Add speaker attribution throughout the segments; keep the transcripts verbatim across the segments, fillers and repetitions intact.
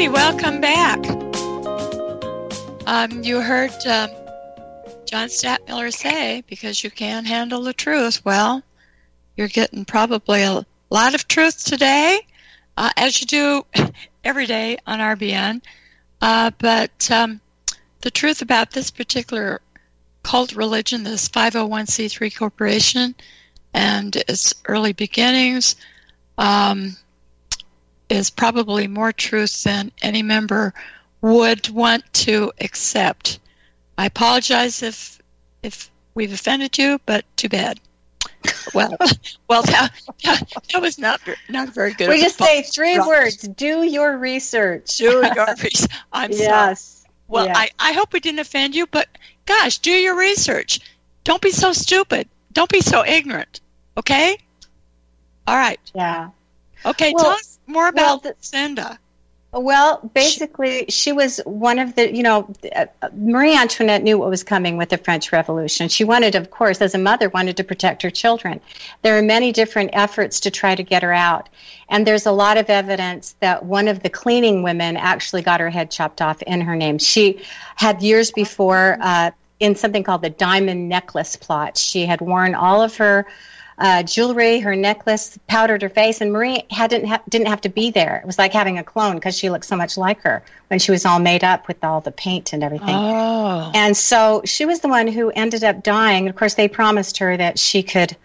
Speaker 1: righty, welcome back. Um, you heard um, John Stadtmiller say, because you can't handle the truth. Well, you're getting probably a lot of truth today, uh, as you do every day on R B N. Uh, but um, the truth about this particular cult religion, this five oh one c three corporation, and its early beginnings, um, is probably more truth than any member would want to accept. I apologize if if we've offended you, but too bad. Well, well, that, that, that was not not very good.
Speaker 2: We just say three words: do your research.
Speaker 1: Do your research. I'm
Speaker 2: yes.
Speaker 1: sorry. Well,
Speaker 2: yes.
Speaker 1: I, I hope we didn't offend you, but gosh, do your research. Don't be so stupid. Don't be so ignorant. Okay? All right.
Speaker 2: Yeah.
Speaker 1: Okay,
Speaker 2: well,
Speaker 1: tell us more about
Speaker 2: well,
Speaker 1: Lucinda.
Speaker 2: Well, basically, she was one of the, you know, uh, Marie Antoinette knew what was coming with the French Revolution. She wanted, of course, as a mother, wanted to protect her children. There are many different efforts to try to get her out. And there's a lot of evidence that one of the cleaning women actually got her head chopped off in her name. She had years before, uh, in something called the Diamond Necklace Plot, she had worn all of her Uh, jewelry, her necklace, powdered her face, and Marie hadn't ha- didn't have to be there. It was like having a clone because she looked so much like her when she was all made up with all the paint and everything.
Speaker 1: Oh.
Speaker 2: And so she was the one who ended up dying. Of course, they promised her that she could,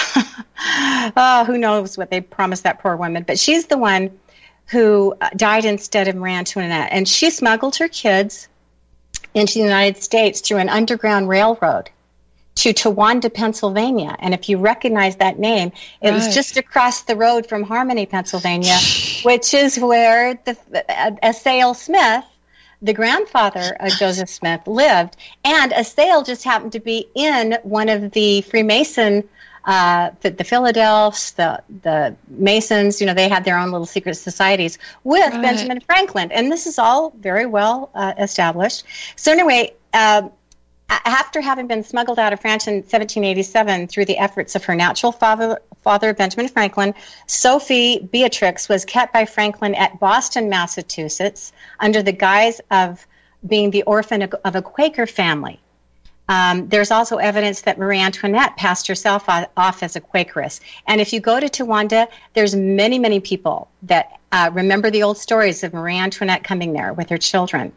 Speaker 2: oh, who knows what they promised that poor woman. But she's the one who died instead of Marie Antoinette. And she smuggled her kids into the United States through an underground railroad to Towanda, Pennsylvania. And if you recognize that name, it right. was just across the road from Harmony, Pennsylvania, which is where the uh, Assael Smith, the grandfather of Joseph Smith, lived. And Assael just happened to be in one of the Freemason, uh, the, the Philadelphs, the, the Masons, you know, they had their own little secret societies with right. Benjamin Franklin. And this is all very well uh, established. So anyway, uh, after having been smuggled out of France in seventeen eighty-seven through the efforts of her natural father, father, Benjamin Franklin, Sophie Beatrix was kept by Franklin at Boston, Massachusetts, under the guise of being the orphan of a Quaker family. Um, there's also evidence that Marie Antoinette passed herself off as a Quakeress. And if you go to Towanda, there's many, many people that uh, remember the old stories of Marie Antoinette coming there with her children.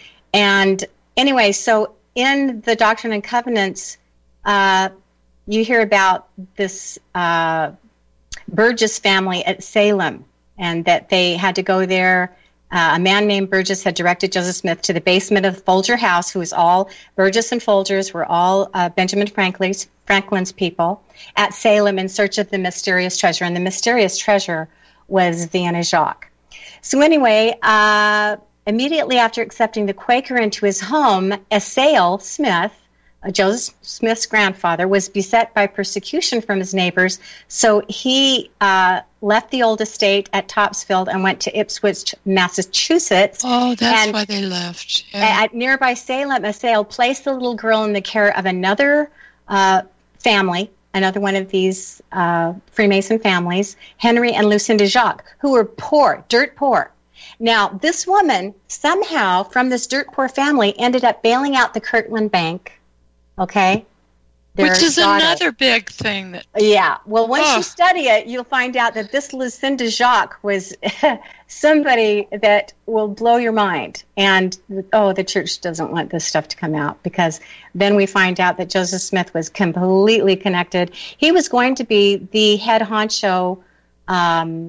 Speaker 2: And anyway, so in the Doctrine and Covenants, uh, you hear about this uh, Burgess family at Salem, and that they had to go there. Uh, a man named Burgess had directed Joseph Smith to the basement of Folger House, who was all, Burgess and Folgers were all uh, Benjamin Franklin's, Franklin's people, at Salem in search of the mysterious treasure. And the mysterious treasure was Vienna Jacques. So anyway, uh, immediately after accepting the Quaker into his home, Assael Smith, uh, Joseph Smith's grandfather, was beset by persecution from his neighbors, so he uh, left the old estate at Topsfield and went to Ipswich, Massachusetts.
Speaker 1: Oh, that's
Speaker 2: and
Speaker 1: why they left. Yeah.
Speaker 2: At nearby Salem, Assael placed the little girl in the care of another uh, family, another one of these uh, Freemason families, Henry and Lucinda Jacques, who were poor, dirt poor. Now, this woman, somehow, from this dirt poor family, ended up bailing out the Kirtland Bank, okay? Their
Speaker 1: Which is
Speaker 2: daughter.
Speaker 1: Another big thing. That.
Speaker 2: Yeah. Well, once
Speaker 1: oh.
Speaker 2: you study it, you'll find out that this Lucinda Jacques was somebody that will blow your mind. And, oh, the church doesn't want this stuff to come out, because then we find out that Joseph Smith was completely connected. He was going to be the head honcho um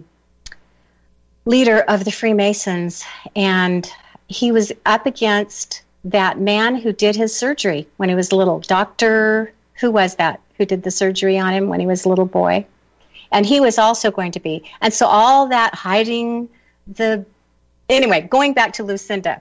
Speaker 2: leader of the Freemasons, and he was up against that man who did his surgery when he was little. Doctor, who was that, who did the surgery on him when he was a little boy? And he was also going to be. And so all that hiding the... Anyway, going back to Lucinda.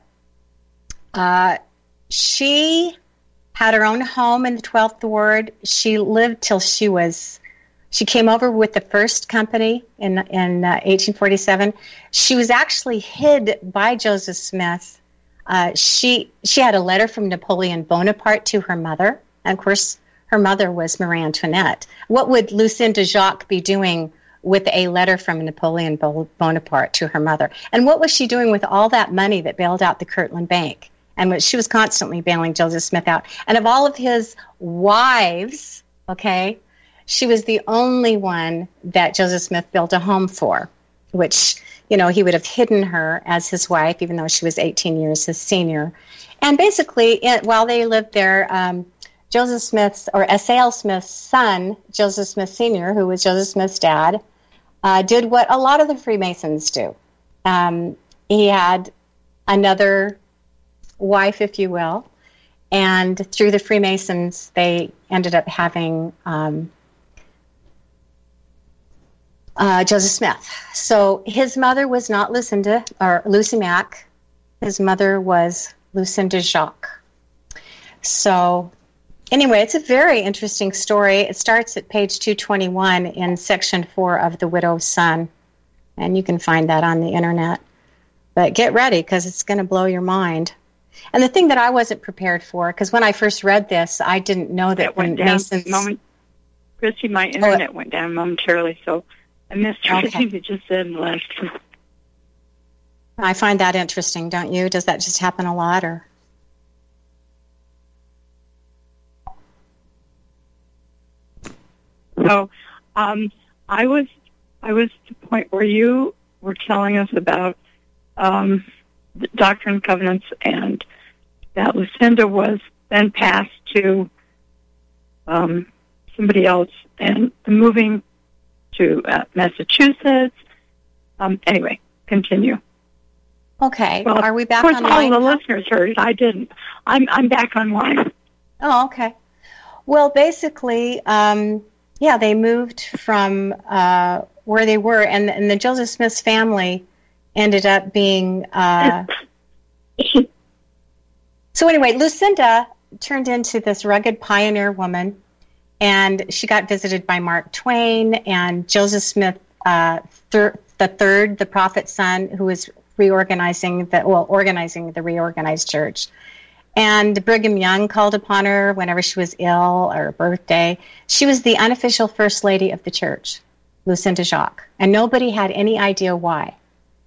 Speaker 2: Uh, she had her own home in the twelfth Ward. She lived till she was... She came over with the first company in in uh, eighteen forty-seven. She was actually hid by Joseph Smith. Uh, she she had a letter from Napoleon Bonaparte to her mother. And of course, her mother was Marie Antoinette. What would Lucinda Jacques be doing with a letter from Napoleon Bonaparte to her mother. And what was she doing with all that money that bailed out the Kirtland Bank? And what, she was constantly bailing Joseph Smith out. And of all of his wives, okay, she was the only one that Joseph Smith built a home for, which, you know, he would have hidden her as his wife, even though she was eighteen years his senior. And basically, it, while they lived there, um, Joseph Smith's, or Assael Smith's son, Joseph Smith Senior, who was Joseph Smith's dad, uh, did what a lot of the Freemasons do. Um, he had another wife, if you will, and through the Freemasons, they ended up having um, uh, Joseph Smith. So his mother was not Lucinda, or Lucy Mack. His mother was Lucinda Jacques. So anyway, it's a very interesting story. It starts at page two twenty-one in section four of The Widow's Son, and you can find that on the internet. But get ready, because it's going to blow your mind. And the thing that I wasn't prepared for, because when I first read this, I didn't know that when Masons...
Speaker 3: Moment, Christy, my internet oh, went down momentarily, so I missed everything okay. you just said in the last two.
Speaker 2: I find that interesting, don't you? Does that just happen a lot, or...
Speaker 3: So, um, I was, I was at the point where you were telling us about um, the Doctrine and Covenants, and that Lucinda was then passed to um, somebody else, and moving to uh, Massachusetts. Um, anyway, continue.
Speaker 2: Okay.
Speaker 3: Well,
Speaker 2: are we back
Speaker 3: online? Of course,
Speaker 2: online
Speaker 3: all the
Speaker 2: now?
Speaker 3: listeners heard it. I didn't. I'm I'm back online.
Speaker 2: Oh, okay. Well, basically, um, yeah, they moved from uh, where they were, and, and the Joseph Smith's family ended up being... Uh, so anyway, Lucinda turned into this rugged pioneer woman, and she got visited by Mark Twain and Joseph Smith uh, thir- the third, the prophet's son, who was reorganizing the, well, organizing the reorganized church. And Brigham Young called upon her whenever she was ill or birthday. She was the unofficial first lady of the church, Lucinda Jacques, and nobody had any idea why.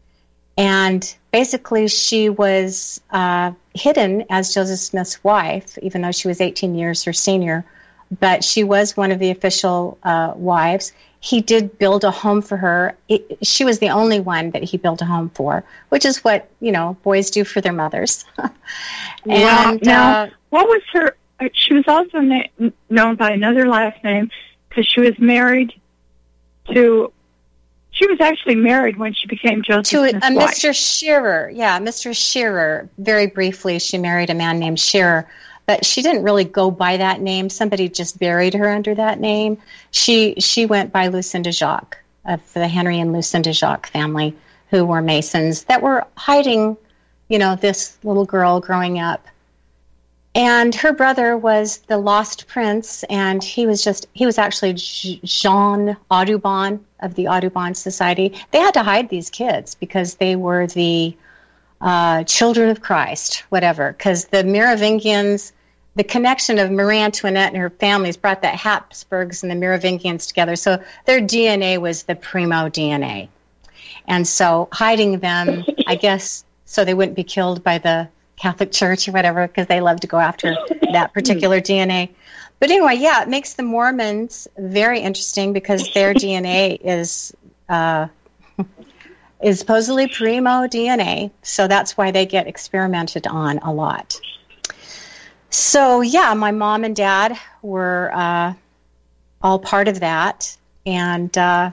Speaker 2: And basically, she was uh, hidden as Joseph Smith's wife, even though she was eighteen years her senior. But she was one of the official uh, wives. He did build a home for her. It, she was the only one that he built a home for, which is what, you know, boys do for their mothers. and
Speaker 3: well, now,
Speaker 2: uh,
Speaker 3: what was her? She was also na- known by another last name because she was married to. She was actually married when she became Joseph
Speaker 2: to
Speaker 3: Smith's
Speaker 2: a, a
Speaker 3: wife.
Speaker 2: Mister Shearer. Yeah, Mister Shearer. Very briefly, she married a man named Shearer. But she didn't really go by that name. Somebody just buried her under that name. She she went by Lucinda Jacques, of the Henry and Lucinda Jacques family, who were Masons that were hiding, you know, this little girl growing up. And her brother was the Lost Prince, and he was just, he was actually Jean Audubon of the Audubon Society. They had to hide these kids because they were the uh, children of Christ, whatever, because the Merovingians, the connection of Marie Antoinette and her families brought the Habsburgs and the Merovingians together. So their D N A was the primo D N A. And so hiding them, I guess, so they wouldn't be killed by the Catholic Church or whatever, because they love to go after that particular D N A. But anyway, yeah, it makes the Mormons very interesting because their D N A is uh, is supposedly primo D N A. So that's why they get experimented on a lot. So, yeah, my mom and dad were uh, all part of that. And uh,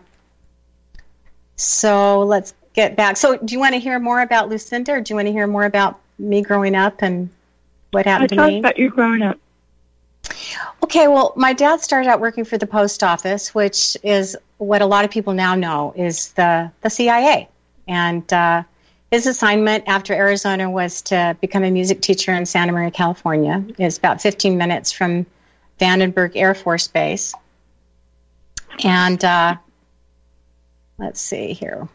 Speaker 2: so let's get back. So do you want to hear more about Lucinda, or do you want to hear more about me growing up and what happened
Speaker 3: I
Speaker 2: to me?
Speaker 3: talked about you growing up.
Speaker 2: Okay, well, my dad started out working for the post office, which is what a lot of people now know is the, the C I A. And uh, his assignment after Arizona was to become a music teacher in Santa Maria, California. It's about fifteen minutes from Vandenberg Air Force Base. And uh, let's see here.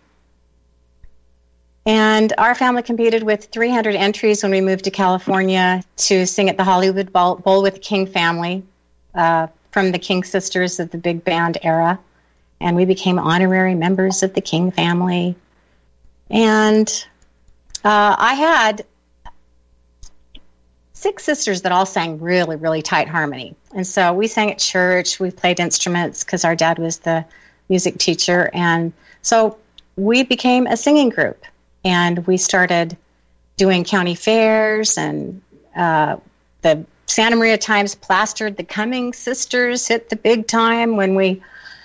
Speaker 2: And our family competed with three hundred entries when we moved to California to sing at the Hollywood Bowl, Bowl with the King family uh, from the King sisters of the big band era. and we became honorary members of the King family. And uh, I had six sisters that all sang really, really tight harmony. And so we sang at church. We played instruments because our dad was the music teacher. And so we became a singing group. And we started doing county fairs, and uh, the Santa Maria Times plastered the Cummings sisters hit the big time when we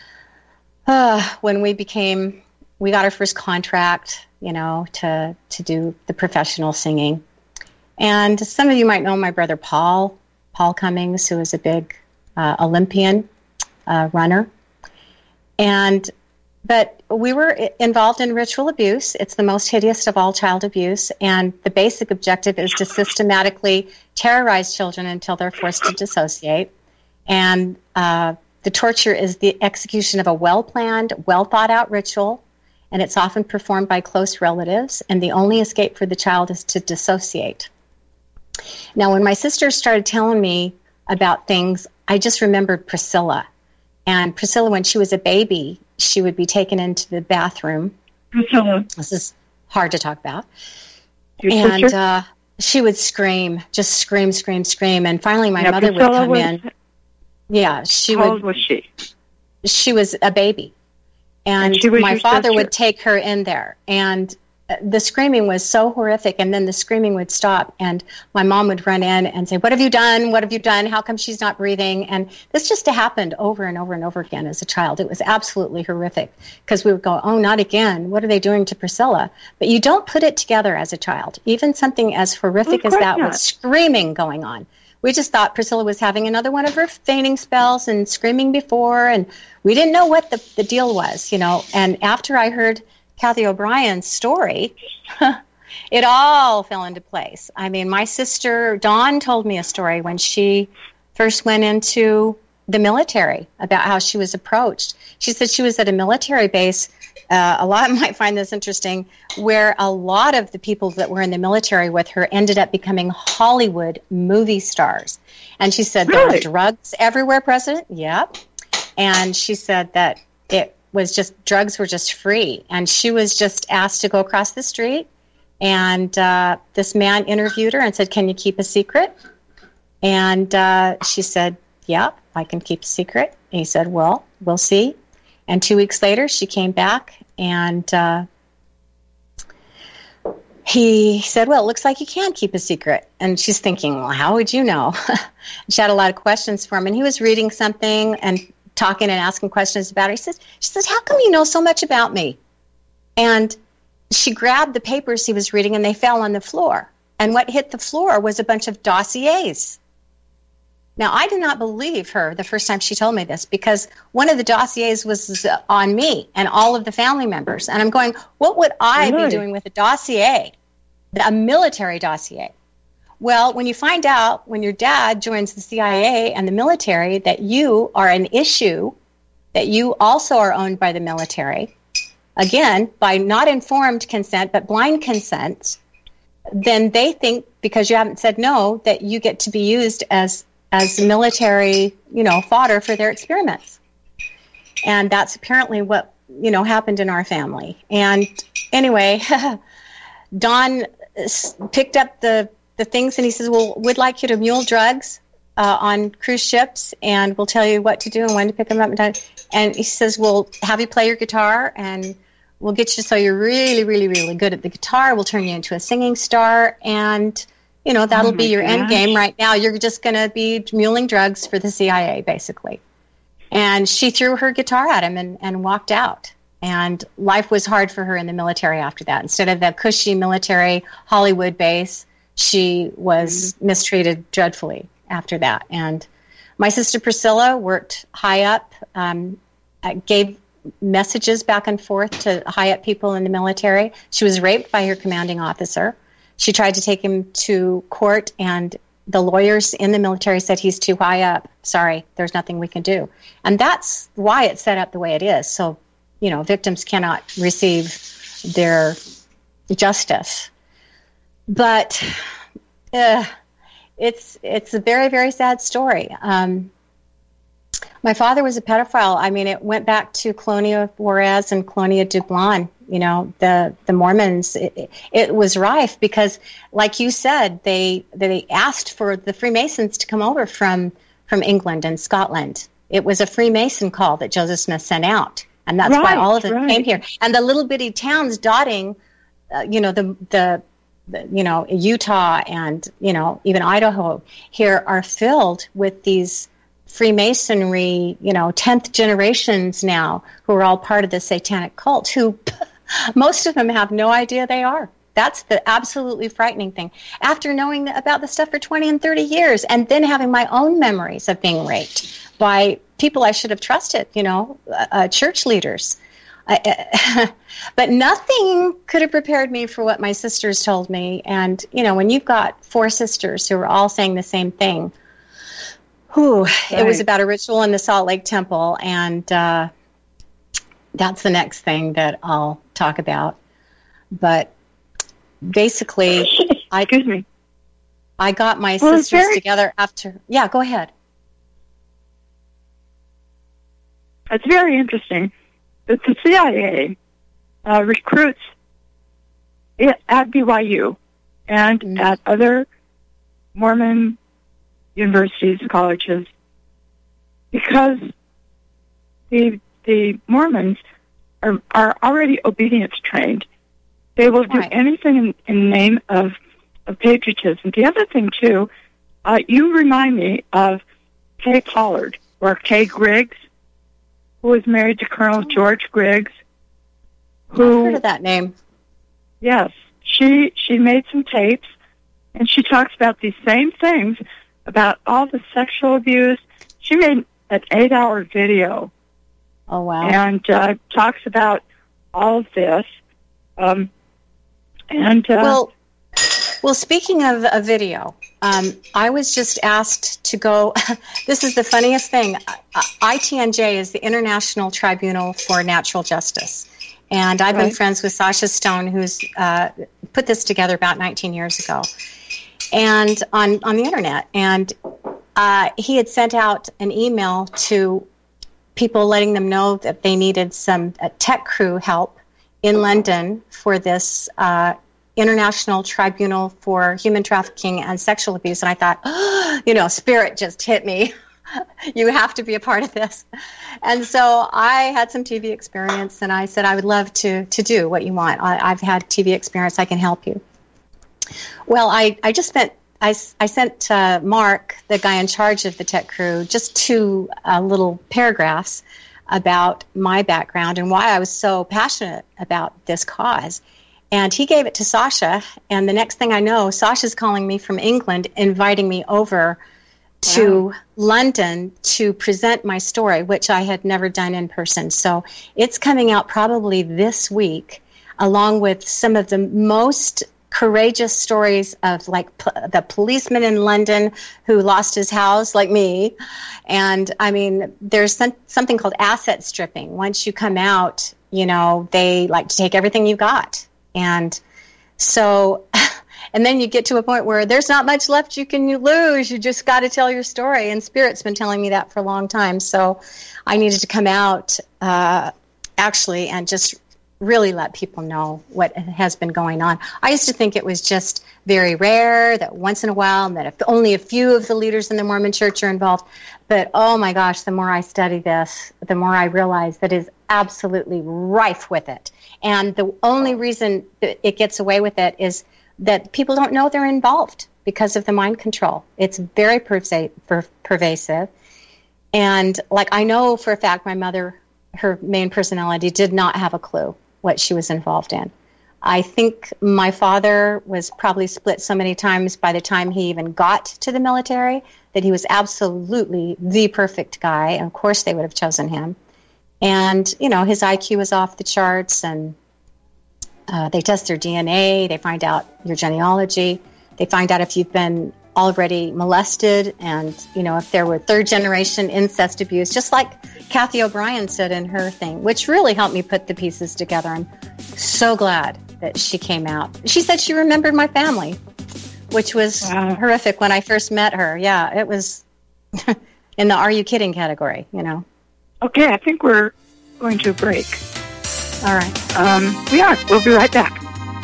Speaker 2: uh, when we became, we got our first contract, you know, to, to do the professional singing. And some of you might know my brother Paul, Paul Cummings, who is a big uh, Olympian uh, runner. And But we were involved in ritual abuse. It's the most hideous of all child abuse, and the basic objective is to systematically terrorize children until they're forced to dissociate. And uh, the torture is the execution of a well-planned, well-thought-out ritual, and it's often performed by close relatives, and the only escape for the child is to dissociate. Now, when my sister started telling me about things, I just remembered Priscilla. And Priscilla, when she was a baby, she would be taken into the bathroom.
Speaker 3: Priscilla.
Speaker 2: This is hard to talk about.
Speaker 3: Your
Speaker 2: and
Speaker 3: sister?
Speaker 2: uh, she would scream, just scream, scream, scream. And finally my
Speaker 3: now,
Speaker 2: mother
Speaker 3: Priscilla
Speaker 2: would come
Speaker 3: was,
Speaker 2: in. Yeah, she
Speaker 3: how
Speaker 2: would.
Speaker 3: old was she?
Speaker 2: She was a baby. And,
Speaker 3: And she was
Speaker 2: my
Speaker 3: your
Speaker 2: father
Speaker 3: sister?
Speaker 2: would take her in there. And the screaming was so horrific, and then the screaming would stop, and my mom would run in and say, "What have you done? What have you done? How come she's not breathing?" And this just happened over and over and over again as a child. It was absolutely horrific, because we would go, "Oh, not again. What are they doing to Priscilla?" But you don't put it together as a child. Even something as horrific
Speaker 3: Of
Speaker 2: as that
Speaker 3: course
Speaker 2: with
Speaker 3: not.
Speaker 2: screaming going on. We just thought Priscilla was having another one of her fainting spells and screaming before, and we didn't know what the, the deal was, you know. And after I heard Kathy O'Brien's story, it all fell into place. I mean, my sister Dawn told me a story when she first went into the military about how she was approached. She said she was at a military base. Uh, a lot might find this interesting, where a lot of the people that were in the military with her ended up becoming Hollywood movie stars. And she said there
Speaker 3: Really?
Speaker 2: were drugs everywhere present. Yep. And she said that it was just, drugs were just free. And she was just asked to go across the street. And uh, this man interviewed her and said, "Can you keep a secret?" And uh, she said, "Yeah, I can keep a secret." And he said, "Well, we'll see." And two weeks later, she came back, and uh, he said, "Well, it looks like you can keep a secret." And she's thinking, "Well, how would you know?" She had a lot of questions for him, and he was reading something and talking and asking questions about her. He says, she says, "How come you know so much about me?" And she grabbed the papers he was reading, and they fell on the floor. And what hit the floor was a bunch of dossiers. Now, I did not believe her the first time she told me this, because one of the dossiers was on me and all of the family members. And I'm going, what would I
Speaker 3: Really?
Speaker 2: be doing with a dossier, a military dossier? Well, when you find out when your dad joins the C I A and the military that you are an issue, that you also are owned by the military, again, by not informed consent, but blind consent, then they think, because you haven't said no, that you get to be used as as military, you know, fodder for their experiments. And that's apparently what, you know, happened in our family. And anyway, Don s- picked up the, the things, and he says, "Well, we'd like you to mule drugs uh, on cruise ships, and we'll tell you what to do and when to pick them up." And, done. And he says, "We'll have you play your guitar, and we'll get you so you're really, really, really good at the guitar. We'll turn you into a singing star, and you know, that'll
Speaker 3: Oh,
Speaker 2: be
Speaker 3: my
Speaker 2: your end
Speaker 3: gosh.
Speaker 2: game. Right now, you're just going to be muling drugs for the C I A, basically." And she threw her guitar at him and, and walked out. And life was hard for her in the military after that. Instead of the cushy military Hollywood base, she was mm-hmm. mistreated dreadfully after that. And my sister Priscilla worked high up, um, gave messages back and forth to high up people in the military. She was raped by her commanding officer. She tried to take him to court, and the lawyers in the military said, "He's too high up. Sorry, there's nothing we can do." And that's why it's set up the way it is. So, you know, victims cannot receive their justice. But uh, it's it's a very, very sad story. Um, My father was a pedophile. I mean, it went back to Colonia Juarez and Colonia Dublin. You know, the the Mormons. It, it was rife because, like you said, they they asked for the Freemasons to come over from from England and Scotland. It was a Freemason call that Joseph Smith sent out, and that's
Speaker 3: right,
Speaker 2: why all of them
Speaker 3: right.
Speaker 2: came here. And the little bitty towns dotting, uh, you know, the the. you know, Utah and, you know, even Idaho here are filled with these Freemasonry, you know, tenth generations now who are all part of the satanic cult, who most of them have no idea they are. That's the absolutely frightening thing. After knowing about the stuff for twenty and thirty years and then having my own memories of being raped by people I should have trusted, you know, uh, church leaders. I, but nothing could have prepared me for what my sisters told me. And, you know, when you've got four sisters who are all saying the same thing, whew, right. It was about a ritual in the Salt Lake Temple. And uh, that's the next thing that I'll talk about. But basically, I,
Speaker 3: Excuse me.
Speaker 2: I got my
Speaker 3: well,
Speaker 2: sisters
Speaker 3: very,
Speaker 2: together after. Yeah, go ahead.
Speaker 3: It's very interesting that the C I A uh, recruits at B Y U and mm-hmm. at other Mormon universities, colleges, because the the Mormons are, are already obedience trained. They will do
Speaker 2: right. anything
Speaker 3: in, in the name of, of patriotism. The other thing, too, uh, you remind me of Kay Pollard, or Kay Griggs, who was married to Colonel George Griggs. Who,
Speaker 2: I've heard of that name.
Speaker 3: Yes. She, she made some tapes, and she talks about these same things, about all the sexual abuse. She made an eight-hour video.
Speaker 2: Oh, wow.
Speaker 3: And uh, talks about all of this. Um, and uh,
Speaker 2: well, well, speaking of a video, um, I was just asked to go. This is the funniest thing. I T N J is the International Tribunal for Natural Justice, and I've
Speaker 3: right.
Speaker 2: been friends with Sasha Stone, who's uh, put this together about nineteen years ago, and on on the internet. And uh, he had sent out an email to people letting them know that they needed some uh, tech crew help in London for this uh, International Tribunal for Human Trafficking and Sexual Abuse. And I thought, oh, you know, spirit just hit me. You have to be a part of this. And so I had some T V experience, and I said, I would love to to do what you want. I, I've had T V experience. I can help you. Well, I, I just spent, I, I sent uh, Mark, the guy in charge of the tech crew, just two uh, little paragraphs about my background and why I was so passionate about this cause. And he gave it to Sasha, and the next thing I know, Sasha's calling me from England, inviting me over to wow. London to present my story, which I had never done in person. So it's coming out probably this week, along with some of the most courageous stories of like p- the policeman in London who lost his house, like me. And I mean, there's some, something called asset stripping. Once you come out, you know, they like to take everything you got. And so, and then you get to a point where there's not much left you can lose. You just got to tell your story. And Spirit's been telling me that for a long time. So I needed to come out uh, actually and just really let people know what has been going on. I used to think it was just very rare, that once in a while, and that if only a few of the leaders in the Mormon Church are involved. But oh my gosh, the more I study this, the more I realize that it is absolutely rife with it. And the only reason that it gets away with it is that people don't know they're involved because of the mind control. It's very perva- per- pervasive. And like I know for a fact my mother, her main personality, did not have a clue what she was involved in. I think my father was probably split so many times by the time he even got to the military that he was absolutely the perfect guy. And of course they would have chosen him. And, you know, his I Q was off the charts, and uh, they test their D N A. They find out your genealogy. They find out if you've been already molested, and, you know, if there were third generation incest abuse, just like Kathy O'Brien said in her thing, which really helped me put the pieces together. I'm so glad that she came out. She said she remembered my family, which was wow. horrific when I first met her. Yeah, it was, in the "Are you kidding?" category. You know.
Speaker 3: Okay, I think we're going to break.
Speaker 2: All right.
Speaker 3: Um, we are. We'll be right back.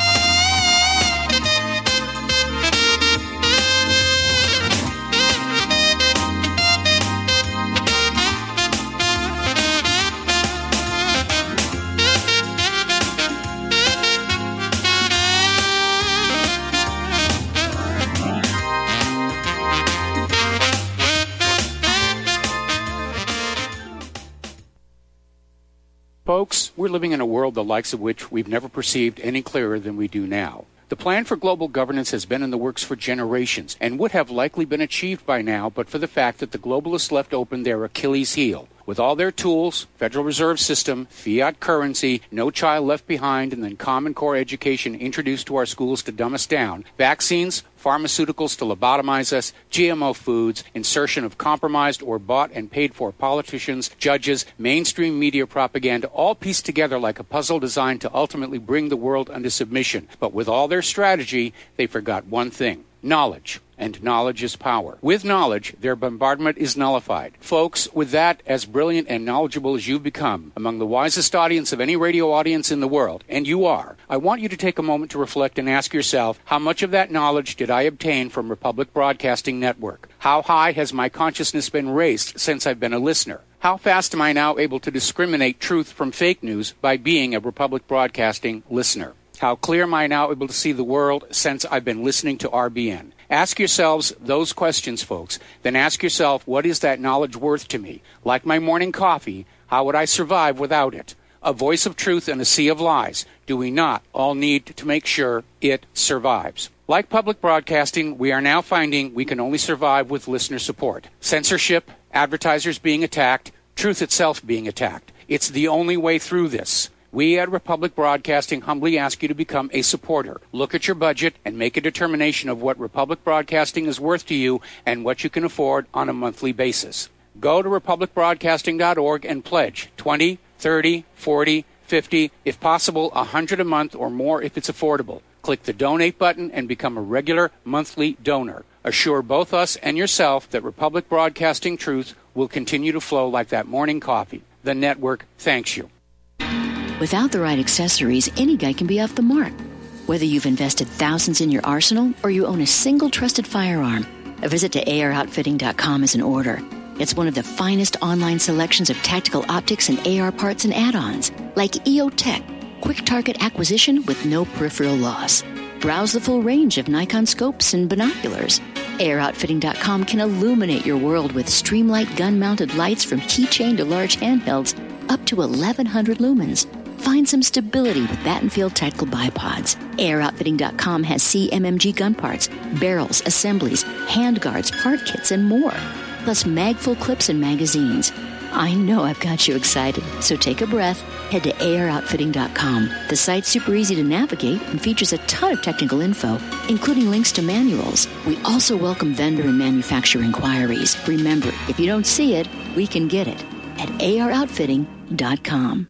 Speaker 4: Folks, we're living in a world the likes of which we've never perceived any clearer than we do now. The plan for global governance has been in the works for generations and would have likely been achieved by now but for the fact that the globalists left open their Achilles heel. With all their tools, Federal Reserve System, fiat currency, no child left behind, and then Common Core education introduced to our schools to dumb us down, vaccines, pharmaceuticals to lobotomize us, G M O foods, insertion of compromised or bought and paid for politicians, judges, mainstream media propaganda, all pieced together like a puzzle designed to ultimately bring the world under submission. But with all their strategy, they forgot one thing: knowledge. And knowledge is power. With knowledge, their bombardment is nullified. Folks, with that, as brilliant and knowledgeable as you've become, among the wisest audience of any radio audience in the world, and you are, I want you to take a moment to reflect and ask yourself, how much of that knowledge did I obtain from Republic Broadcasting Network? How high has my consciousness been raised since I've been a listener? How fast am I now able to discriminate truth from fake news by being a Republic Broadcasting listener? How clear am I now able to see the world since I've been listening to R B N? Ask yourselves those questions, folks. Then ask yourself, what is that knowledge worth to me? Like my morning coffee, how would I survive without it? A voice of truth in a sea of lies. Do we not all need to make sure it survives? Like public broadcasting, we are now finding we can only survive with listener support. Censorship, advertisers being attacked, truth itself being attacked. It's the only way through this. We at Republic Broadcasting humbly ask you to become a supporter. Look at your budget and make a determination of what Republic Broadcasting is worth to you and what you can afford on a monthly basis. Go to republic broadcasting dot org and pledge twenty, thirty, forty, fifty, if possible one hundred a month or more if it's affordable. Click the donate button and become a regular monthly donor. Assure both us and yourself that Republic Broadcasting truth will continue to flow like that morning coffee. The network thanks you.
Speaker 5: Without the right accessories, any guy can be off the mark. Whether you've invested thousands in your arsenal or you own a single trusted firearm, a visit to A R outfitting dot com is in order. It's one of the finest online selections of tactical optics and A R parts and add-ons, like E O Tech, quick target acquisition with no peripheral loss. Browse the full range of Nikon scopes and binoculars. A R outfitting dot com can illuminate your world with Streamlight gun-mounted lights from keychain to large handhelds up to eleven hundred lumens. Find some stability with Battenfield Tactical Bipods. A R outfitting dot com has C M M G gun parts, barrels, assemblies, handguards, part kits, and more. Plus mag-full clips and magazines. I know I've got you excited, so take a breath. Head to A R outfitting dot com. The site's super easy to navigate and features a ton of technical info, including links to manuals. We also welcome vendor and manufacturer inquiries. Remember, if you don't see it, we can get it at A R outfitting dot com.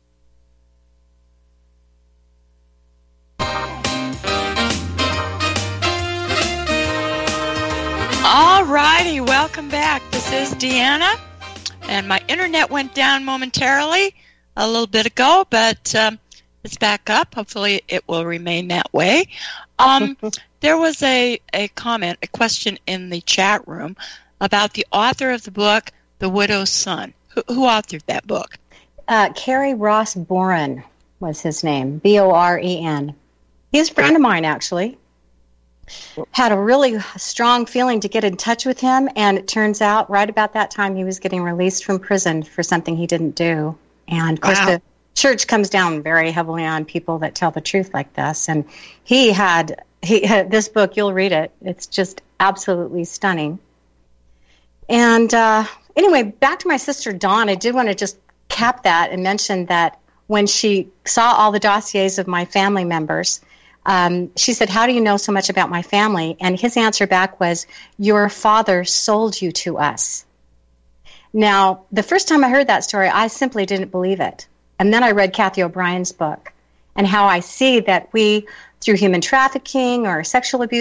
Speaker 1: All righty, welcome back. This is Deanna, and my internet went down momentarily a little bit ago, but um, it's back up. Hopefully it will remain that way. Um, there was a, a comment, a question in the chat room about the author of the book, The Widow's Son. Who, who authored that book?
Speaker 2: Uh, Kerry Ross Boren was his name, B O R E N. He's a friend of mine, actually. Had a really strong feeling to get in touch with him, and it turns out right about that time he was getting released from prison for something he didn't do. And, of course, wow. The church comes down very heavily on people that tell the truth like this. And he had, he had this book, you'll read it. It's just absolutely stunning. And uh, anyway, back to my sister Dawn, I did want to just cap that and mention that when she saw all the dossiers of my family members, Um, she said, how do you know so much about my family? And his answer back was, your father sold you to us. Now, the first time I heard that story, I simply didn't believe it. And then I read Kathy O'Brien's book and how I see that we, through human trafficking or sexual abuse,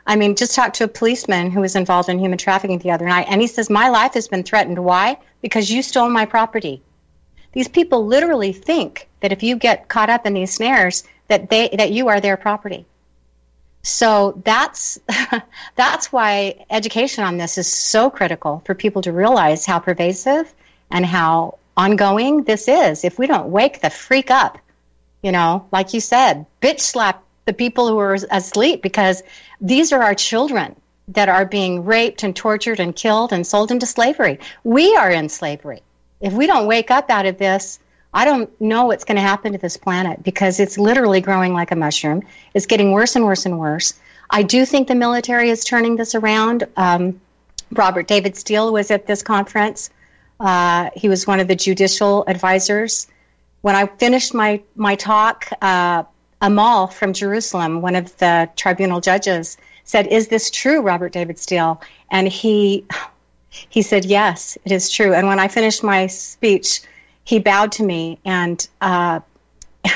Speaker 2: I mean, just talked to a policeman who was involved in human trafficking the other night, and he says, my life has been threatened. Why? Because you stole my property. These people literally think that if you get caught up in these snares, that they that you are their property. So that's that's why education on this is so critical for people to realize how pervasive and how ongoing this is. If we don't wake the freak up, you know, like you said, bitch slap the people who are asleep, because these are our children that are being raped and tortured and killed and sold into slavery. We are in slavery. If we don't wake up out of this, I don't know what's going to happen to this planet, because it's literally growing like a mushroom. It's getting worse and worse and worse. I do think the military is turning this around. Um, Robert David Steele was at this conference. Uh, he was one of the judicial advisors. When I finished my, my talk, uh, Amal from Jerusalem, one of the tribunal judges, said, "Is this true, Robert David Steele?" And he he said, "Yes, it is true." And when I finished my speech, he bowed to me, and uh, it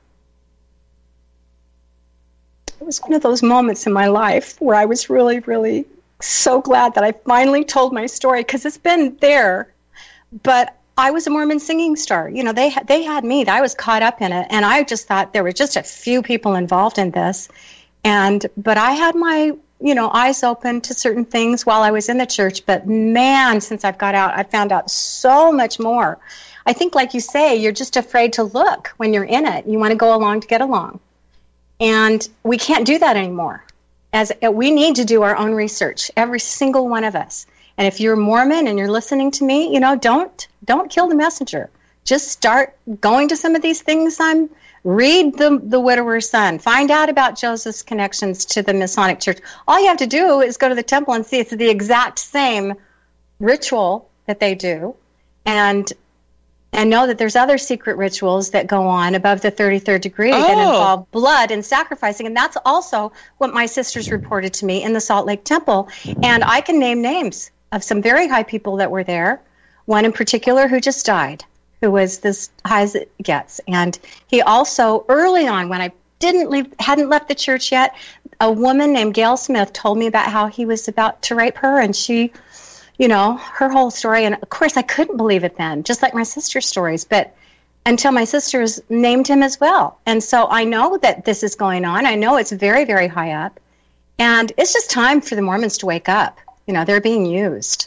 Speaker 2: was one of those moments in my life where I was really, really so glad that I finally told my story, because it's been there. But I was a Mormon singing star. You know, they they had me. I was caught up in it, and I just thought there were just a few people involved in this. And but I had my, you know, eyes open to certain things while I was in the church. But man, since I've got out, I found out so much more. I think, like you say, you're just afraid to look when you're in it. You want to go along to get along. And we can't do that anymore. As we need to do our own research, every single one of us. And if you're Mormon and you're listening to me, you know, don't don't kill the messenger. Just start going to some of these things. I'm read the the Widower's Son. Find out about Joseph's connections to the Masonic Church. All you have to do is go to the temple and see it's the exact same ritual that they do, and and know that there's other secret rituals that go on above the thirty-third degree oh. that involve blood and sacrificing. And that's also what my sisters reported to me in the Salt Lake Temple. And I can name names of some very high people that were there. One in particular who just died, who was as high as it gets. And he also, early on, when I didn't leave, hadn't left the church yet, a woman named Gail Smith told me about how he was about to rape her, and she, you know, her whole story. And of course, I couldn't believe it then, just like my sister's stories, but until my sisters named him as well. And so I know that this is going on. I know it's very, very high up. And it's just time for the Mormons to wake up. You know, they're being used.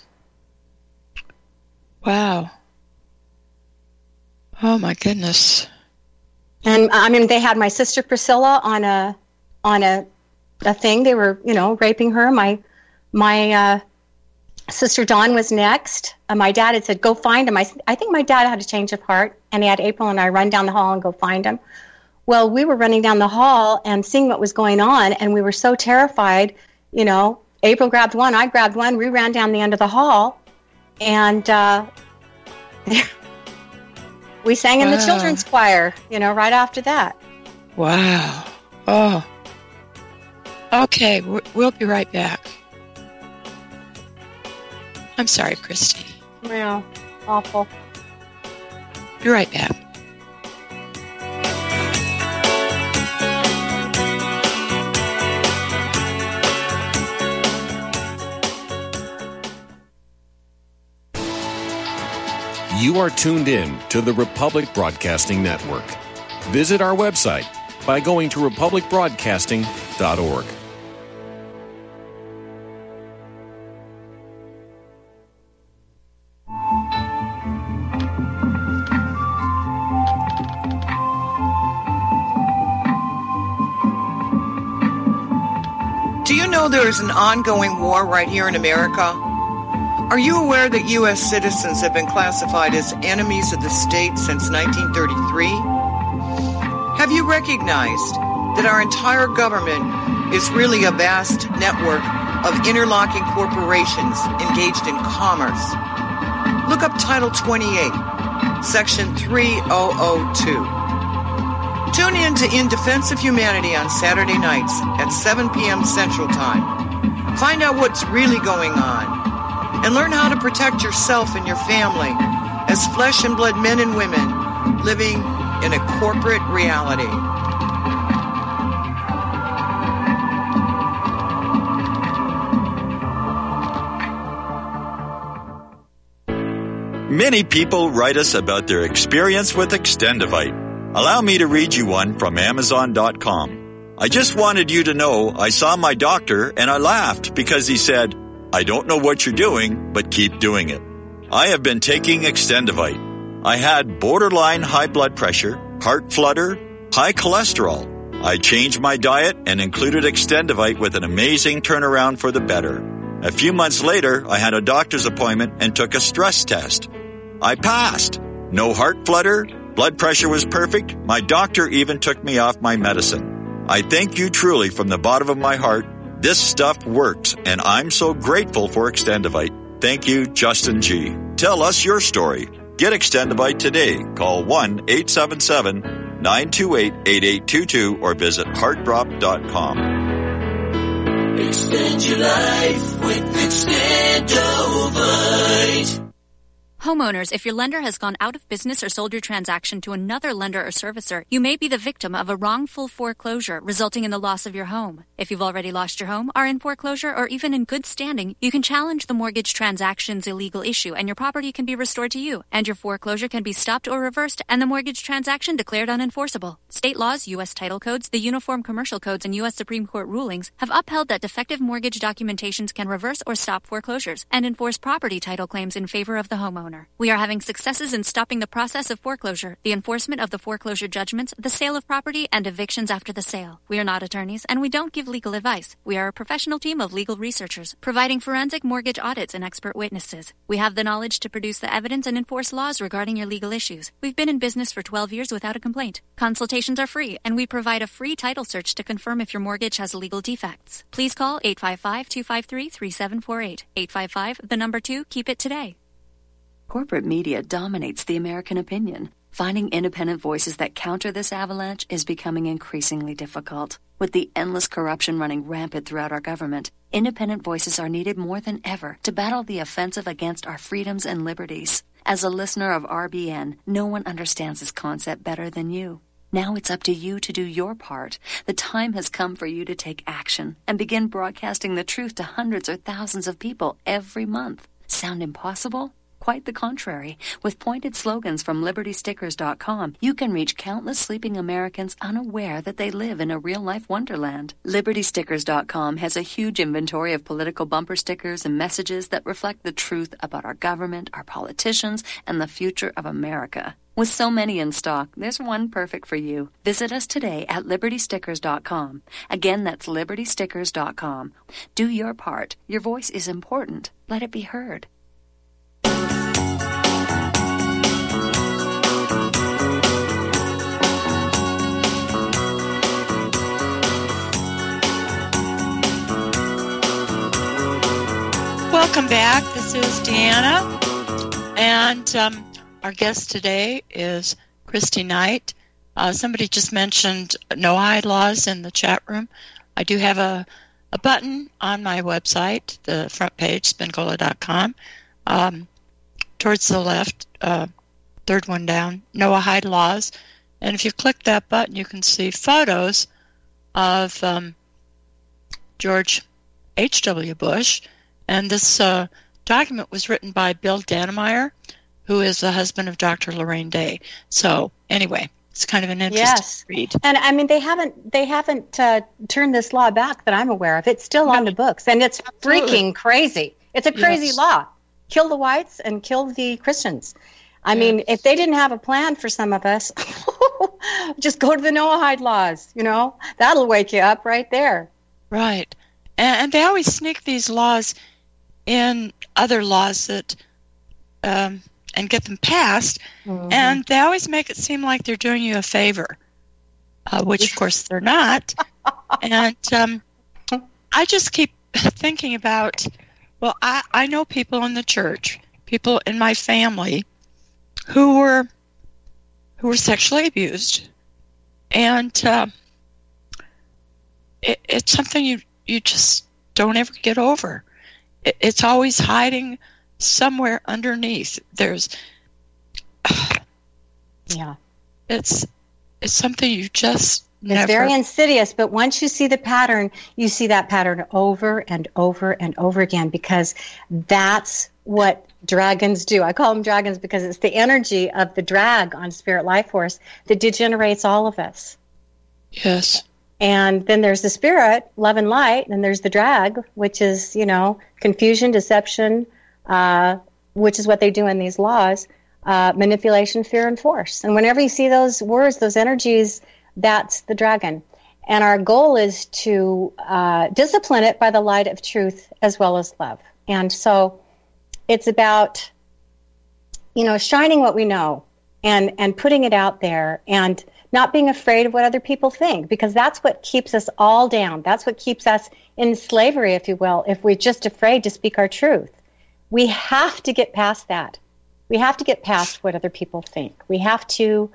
Speaker 1: Wow. Oh, my goodness.
Speaker 2: And, I mean, they had my sister Priscilla on a on a, a thing. They were, you know, raping her. My my uh, sister Dawn was next. Uh, my dad had said, go find him. I, I think my dad had a change of heart, and he had April and I run down the hall and go find him. Well, we were running down the hall and seeing what was going on, and we were so terrified, you know. April grabbed one, I grabbed one, we ran down the end of the hall, and uh, we sang in wow. the children's choir, you know, right after that.
Speaker 1: Wow. Oh. Okay, we'll be right back. I'm sorry, Christy.
Speaker 2: Yeah, awful.
Speaker 1: Be right back.
Speaker 6: You are tuned in to the Republic Broadcasting Network. Visit our website by going to republic broadcasting dot org.
Speaker 7: Do you know there is an ongoing war right here in America? Are you aware that U S citizens have been classified as enemies of the state since nineteen thirty-three? Have you recognized that our entire government is really a vast network of interlocking corporations engaged in commerce? Look up Title twenty-eight, Section three thousand two. Tune in to In Defense of Humanity on Saturday nights at seven p.m. Central Time. Find out what's really going on and learn how to protect yourself and your family as flesh and blood men and women living in a corporate reality.
Speaker 8: Many people write us about their experience with Extendivite. Allow me to read you one from Amazon dot com. I just wanted you to know I saw my doctor and I laughed because he said, "I don't know what you're doing, but keep doing it." I have been taking Extendivite. I had borderline high blood pressure, heart flutter, high cholesterol. I changed my diet and included Extendivite with an amazing turnaround for the better. A few months later, I had a doctor's appointment and took a stress test. I passed. No heart flutter, blood pressure was perfect. My doctor even took me off my medicine. I thank you truly from the bottom of my heart. This stuff works, and I'm so grateful for Extendivite. Thank you, Justin G. Tell us your story. Get Extendivite today. Call one eight seven seven, nine two eight, eight eight two two or visit heart drop dot com.
Speaker 9: Extend your life with Extendivite.
Speaker 10: Homeowners, if your lender has gone out of business or sold your transaction to another lender or servicer, you may be the victim of a wrongful foreclosure resulting in the loss of your home. If you've already lost your home, are in foreclosure, or even in good standing, you can challenge the mortgage transaction's illegal issue and your property can be restored to you, and your foreclosure can be stopped or reversed and the mortgage transaction declared unenforceable. State laws, U S title codes, the Uniform Commercial Codes, and U S Supreme Court rulings have upheld that defective mortgage documentations can reverse or stop foreclosures and enforce property title claims in favor of the homeowner. We are having successes in stopping the process of foreclosure, the enforcement of the foreclosure judgments, the sale of property, and evictions after the sale. We are not attorneys, and we don't give legal advice. We are a professional team of legal researchers, providing forensic mortgage audits and expert witnesses. We have the knowledge to produce the evidence and enforce laws regarding your legal issues. We've been in business for twelve years without a complaint. Consultations are free, and we provide a free title search to confirm if your mortgage has legal defects. Please call eight five five, two five three, three seven four eight. eight five five, the number two, keep it today.
Speaker 11: Corporate media dominates the American opinion. Finding independent voices that counter this avalanche is becoming increasingly difficult. With the endless corruption running rampant throughout our government, independent voices are needed more than ever to battle the offensive against our freedoms and liberties. As a listener of R B N, no one understands this concept better than you. Now it's up to you to do your part. The time has come for you to take action and begin broadcasting the truth to hundreds or thousands of people every month. Sound impossible? Quite the contrary. With pointed slogans from Liberty Stickers dot com, you can reach countless sleeping Americans unaware that they live in a real-life wonderland. Liberty Stickers dot com has a huge inventory of political bumper stickers and messages that reflect the truth about our government, our politicians, and the future of America. With so many in stock, there's one perfect for you. Visit us today at Liberty Stickers dot com. Again, that's Liberty Stickers dot com. Do your part. Your voice is important. Let it be heard.
Speaker 1: Welcome back. This is Deanna, and um, our guest today is Christy Knight. Uh, somebody just mentioned no hide laws in the chat room. I do have a, a button on my website, the front page, spincola dot com. Um, towards the left, uh, third one down, no hide laws. And if you click that button, you can see photos of um, George H W. Bush. And this uh, document was written by Bill Dannemeyer, who is the husband of Doctor Lorraine Day. So anyway, it's kind of an interesting
Speaker 2: yes.
Speaker 1: read.
Speaker 2: And I mean, they haven't they haven't uh, turned this law back that I'm aware of. It's still right. on the books, and it's Absolutely. freaking crazy. It's a crazy yes. law. Kill the whites and kill the Christians. I yes. mean, if they didn't have a plan for some of us, just go to the Noahide laws. You know, that'll wake you up right there.
Speaker 1: Right, and, and they always sneak these laws in other laws that um, and get them passed, mm-hmm. and they always make it seem like they're doing you a favor, uh, which of course they're not. And um, I just keep thinking about, well, I, I know people in the church, people in my family, who were who were sexually abused, and uh, it, it's something you you just don't ever get over. It's always hiding somewhere underneath. There's,
Speaker 2: yeah,
Speaker 1: it's it's something you just never.
Speaker 2: It's very insidious, but once you see the pattern, you see that pattern over and over and over again, because that's what dragons do. I call them dragons because it's the energy of the drag on Spirit Life Force that degenerates all of us.
Speaker 1: Yes.
Speaker 2: And then there's the spirit, love and light, and there's the drag, which is, you know, confusion, deception, uh, which is what they do in these laws, uh, manipulation, fear, and force. And whenever you see those words, those energies, that's the dragon. And our goal is to uh, discipline it by the light of truth as well as love. And so it's about, you know, shining what we know and, and putting it out there and not being afraid of what other people think, because that's what keeps us all down. That's what keeps us in slavery, if you will, if we're just afraid to speak our truth. We have to get past that. We have to get past what other people think. We have to,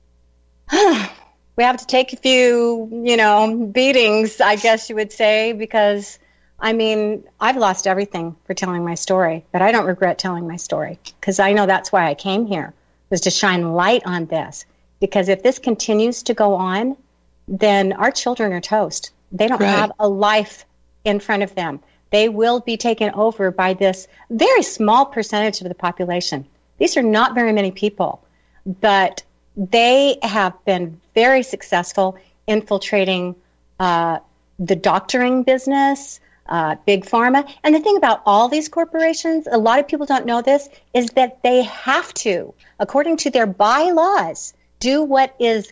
Speaker 2: we have to take a few, you know, beatings, I guess you would say, because, I mean, I've lost everything for telling my story, but I don't regret telling my story, because I know that's why I came here, was to shine light on this. Because if this continues to go on, then our children are toast. They don't right. have a life in front of them. They will be taken over by this very small percentage of the population. These are not very many people, but they have been very successful infiltrating uh, the doctoring business, uh, big pharma. And the thing about all these corporations, a lot of people don't know this, is that they have to, according to their bylaws, do what is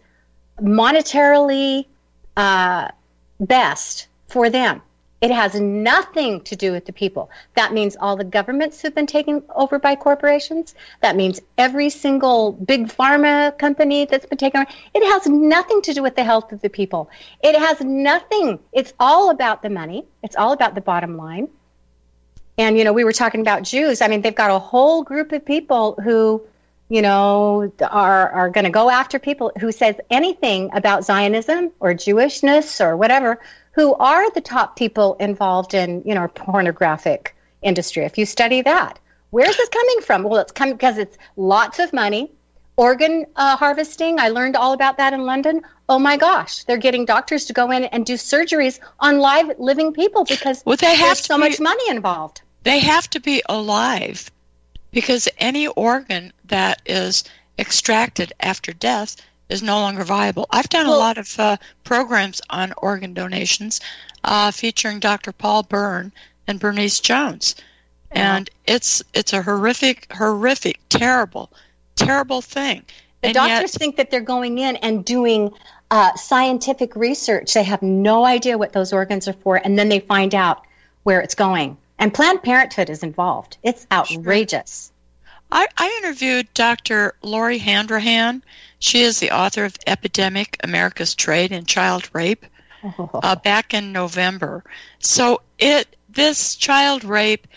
Speaker 2: monetarily uh, best for them. It has nothing to do with the people. That means all the governments have been taken over by corporations. That means every single big pharma company that's been taken over. It has nothing to do with the health of the people. It has nothing. It's all about the money. It's all about the bottom line. And, you know, we were talking about Jews. I mean, they've got a whole group of people who, you know, are are going to go after people who says anything about Zionism or Jewishness or whatever, who are the top people involved in, you know, pornographic industry. If you study that, where's this coming from? Well, it's coming because it's lots of money. Organ uh, harvesting, I learned all about that in London. Oh my gosh, they're getting doctors to go in and do surgeries on live living people because
Speaker 1: well, they have
Speaker 2: there's so
Speaker 1: be,
Speaker 2: much money involved.
Speaker 1: They have to be alive. Because any organ that is extracted after death is no longer viable. I've done well, a lot of uh, programs on organ donations uh, featuring Doctor Paul Byrne and Bernice Jones. Yeah. And it's it's a horrific, horrific, terrible, terrible thing.
Speaker 2: The
Speaker 1: and
Speaker 2: doctors
Speaker 1: yet,
Speaker 2: think that they're going in and doing uh, scientific research. They have no idea what those organs are for, and then they find out where it's going. And Planned Parenthood is involved. It's outrageous.
Speaker 1: I, I interviewed Doctor Lori Handrahan. She is the author of Epidemic, America's Trade in Child Rape, oh. uh, back in November. So it this child rape,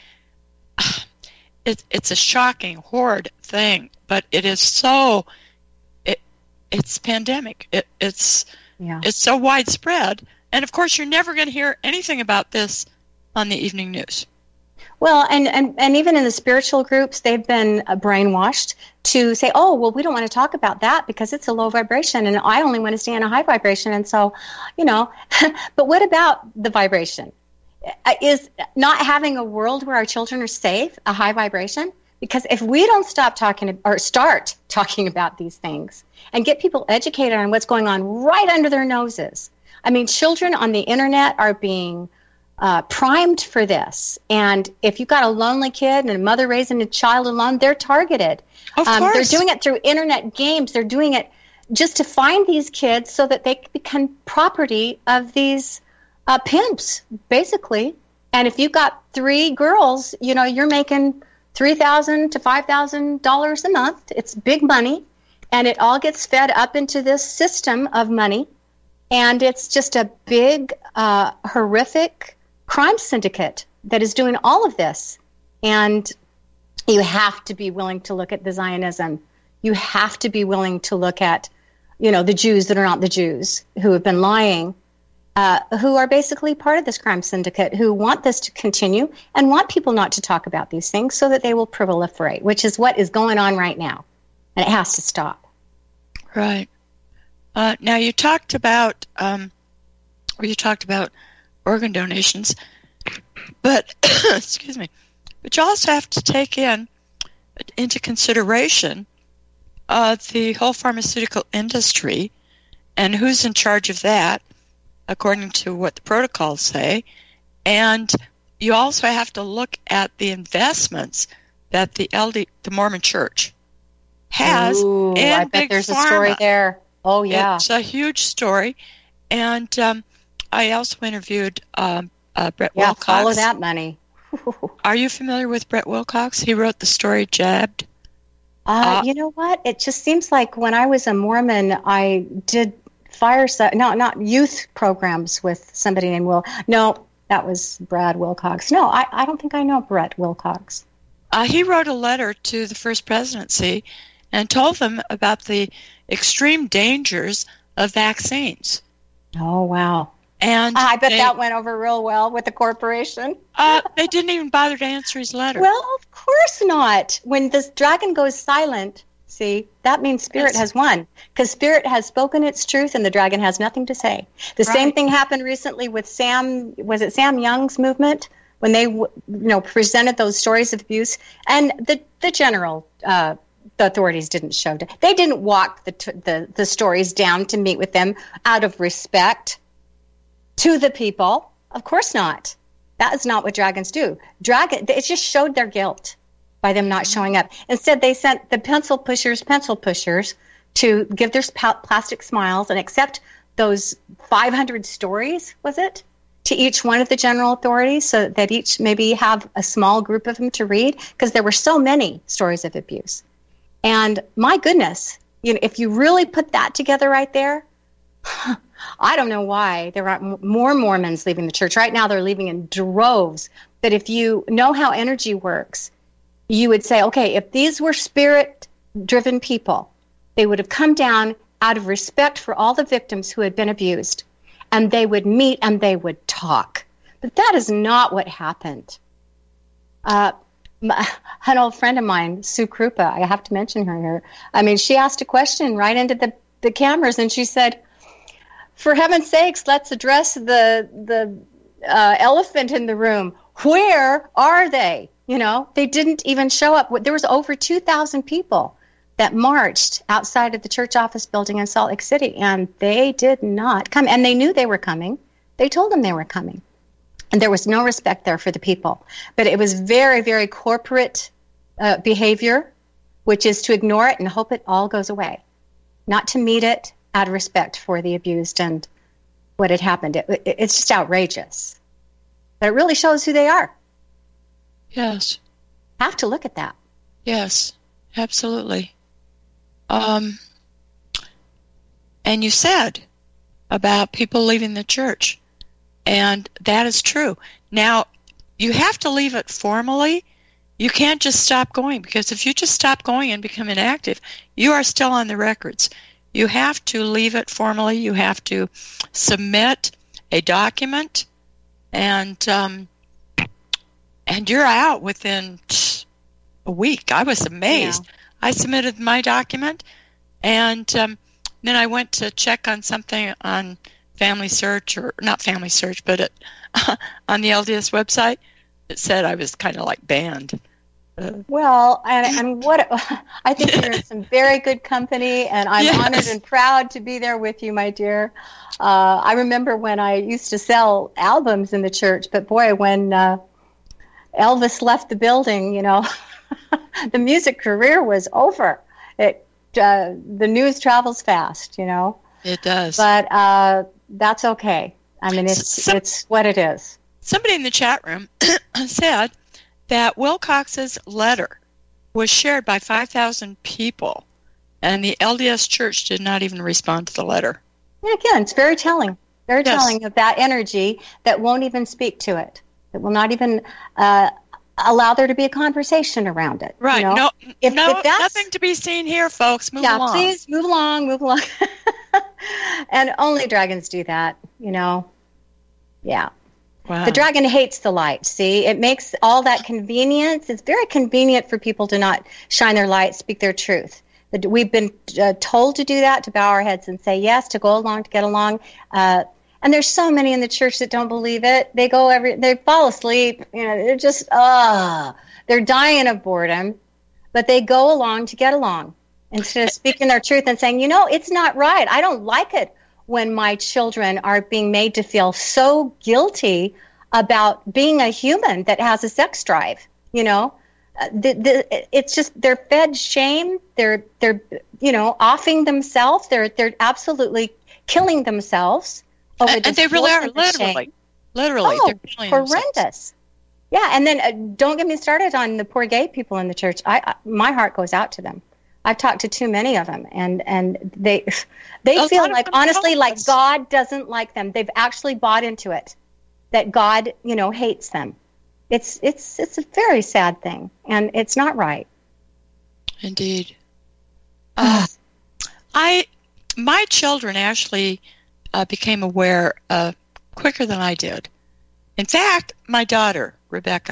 Speaker 1: it, it's a shocking, horrid thing, but it is so, it it's pandemic. It, it's yeah. it's so widespread. And, of course, you're never going to hear anything about this on the evening news.
Speaker 2: Well, and, and, and even in the spiritual groups, they've been uh, brainwashed to say, oh, well, we don't want to talk about that because it's a low vibration, and I only want to stay in a high vibration. And so, you know, but what about the vibration? Is not having a world where our children are safe a high vibration? Because if we don't stop talking or start talking about these things and get people educated on what's going on right under their noses, I mean, children on the internet are being Uh, primed for this. And if you've got a lonely kid and a mother raising a child alone, they're targeted.
Speaker 1: Of
Speaker 2: um,
Speaker 1: course.
Speaker 2: They're doing it through internet games. They're doing it just to find these kids so that they can become property of these uh, pimps, basically. And if you've got three girls, you know, you're making three thousand dollars to five thousand dollars a month. It's big money. And it all gets fed up into this system of money. And it's just a big, uh, horrific crime syndicate that is doing all of this. And you have to be willing to look at the Zionism. You have to be willing to look at, you know, the Jews that are not the Jews who have been lying, uh, who are basically part of this crime syndicate, who want this to continue and want people not to talk about these things so that they will proliferate, which is what is going on right now. And it has to stop.
Speaker 1: Right. Uh, now, you talked about, um, or you talked about organ donations, but excuse me, But you also have to take in into consideration uh, the whole pharmaceutical industry and who's in charge of that, according to what the protocols say. And you also have to look at the investments that the L D, the Mormon Church has.
Speaker 2: Ooh,
Speaker 1: in
Speaker 2: I bet
Speaker 1: Big
Speaker 2: there's
Speaker 1: Pharma.
Speaker 2: a story there. Oh, yeah.
Speaker 1: It's a huge story. And um, I also interviewed um, uh, Brett
Speaker 2: yeah,
Speaker 1: Wilcox.
Speaker 2: follow that money.
Speaker 1: Are you familiar with Brett Wilcox? He wrote the story Jabbed.
Speaker 2: Uh,
Speaker 1: Uh,
Speaker 2: you know what? It just seems like when I was a Mormon, I did fireside, no, not youth programs with somebody named Will. No, that was Brad Wilcox. No, I, I don't think I know Brett Wilcox.
Speaker 1: Uh, he wrote a letter to the First Presidency and told them about the extreme dangers of vaccines.
Speaker 2: Oh, wow.
Speaker 1: And
Speaker 2: I bet
Speaker 1: they,
Speaker 2: that went over real well with the corporation.
Speaker 1: uh, they didn't even bother to answer his letter.
Speaker 2: Well, of course not. When this dragon goes silent, see, that means Spirit
Speaker 1: Yes.
Speaker 2: has won. Because Spirit has spoken its truth and the dragon has nothing to say. The
Speaker 1: Right.
Speaker 2: same thing happened recently with Sam, was it Sam Young's movement? When they, you know, presented those stories of abuse. And the, the general, uh, the authorities didn't show, they didn't walk the, t- the, the stories down to meet with them out of respect to the people. Of course not. That is not what dragons do. Dragon, it just showed their guilt by them not showing up. Instead, they sent the pencil pushers, pencil pushers, to give their sp- plastic smiles and accept those five hundred stories, was it, to each one of the general authorities, so that each maybe have a small group of them to read, because there were so many stories of abuse. And my goodness, you know, if you really put that together right there, I don't know why there aren't more Mormons leaving the church. Right now they're leaving in droves. But if you know how energy works, you would say, okay, if these were spirit-driven people, they would have come down out of respect for all the victims who had been abused, and they would meet and they would talk. But that is not what happened. Uh, an old friend of mine, Sue Krupa, I have to mention her here. I mean, she asked a question right into the, the cameras, and she said, for heaven's sakes, let's address the the uh, elephant in the room. Where are they? You know, they didn't even show up. There was over two thousand people that marched outside of the church office building in Salt Lake City, and they did not come. And they knew they were coming. They told them they were coming. And there was no respect there for the people. But it was very, very corporate uh, behavior, which is to ignore it and hope it all goes away, not to meet it out of respect for the abused and what had happened. It, it, it's just outrageous. But it really shows who they are.
Speaker 1: Yes.
Speaker 2: Have to look at that.
Speaker 1: Yes, absolutely. Um, and you said about people leaving the church, and that is true. Now, you have to leave it formally. You can't just stop going, because if you just stop going and become inactive, you are still on the records. You have to leave it formally. You have to submit a document, and um, and you're out within a week. I was amazed. Yeah. I submitted my document, and um, then I went to check on something on Family Search, or not Family Search, but it, on the L D S website. It said I was kind of like banned.
Speaker 2: Well, and, and what I think you're in some very good company, and I'm yes. honored and proud to be there with you, my dear. Uh, I remember when I used to sell albums in the church, but boy, when uh, Elvis left the building, you know, the music career was over. It uh, the news travels fast, you know.
Speaker 1: It does.
Speaker 2: But uh, that's okay. I mean, it's Some, it's what it is.
Speaker 1: Somebody in the chat room said that Wilcox's letter was shared by five thousand people, and the L D S Church did not even respond to the letter.
Speaker 2: Yeah, again, it's very telling. Very
Speaker 1: yes.
Speaker 2: telling of that energy that won't even speak to it. That will not even uh, allow there to be a conversation around it.
Speaker 1: Right.
Speaker 2: You know?
Speaker 1: No,
Speaker 2: if,
Speaker 1: no
Speaker 2: if that's,
Speaker 1: nothing to be seen here, folks. Move
Speaker 2: yeah,
Speaker 1: along.
Speaker 2: Yeah, please move along, move along. And only dragons do that, you know. Yeah.
Speaker 1: Wow.
Speaker 2: The dragon hates the light, see? It makes all that convenience. It's very convenient for people to not shine their light, speak their truth. We've been uh, told to do that, to bow our heads and say yes, to go along, to get along. Uh, and there's so many in the church that don't believe it. They go every, they fall asleep. You know, they're just, ah. Uh, They're dying of boredom, but they go along to get along instead of speaking their truth and saying, you know, it's not right. I don't like it when my children are being made to feel so guilty about being a human that has a sex drive, you know. Uh, the, the, it's just they're fed shame. They're they're you know offing themselves. They're they're absolutely killing themselves. Over
Speaker 1: and, and they really are literally,
Speaker 2: shame.
Speaker 1: literally,
Speaker 2: oh,
Speaker 1: they're killing
Speaker 2: horrendous.
Speaker 1: Themselves.
Speaker 2: Yeah, and then uh, don't get me started on the poor gay people in the church. I, I my heart goes out to them. I've talked to too many of them, and and they they
Speaker 1: A
Speaker 2: feel
Speaker 1: lot of
Speaker 2: like
Speaker 1: them
Speaker 2: honestly
Speaker 1: don't.
Speaker 2: like God doesn't like them. They've actually bought into it, that God you know hates them. It's it's it's a very sad thing, and it's not right.
Speaker 1: Indeed. Uh, I my children actually uh, became aware uh, quicker than I did. In fact, my daughter Rebecca,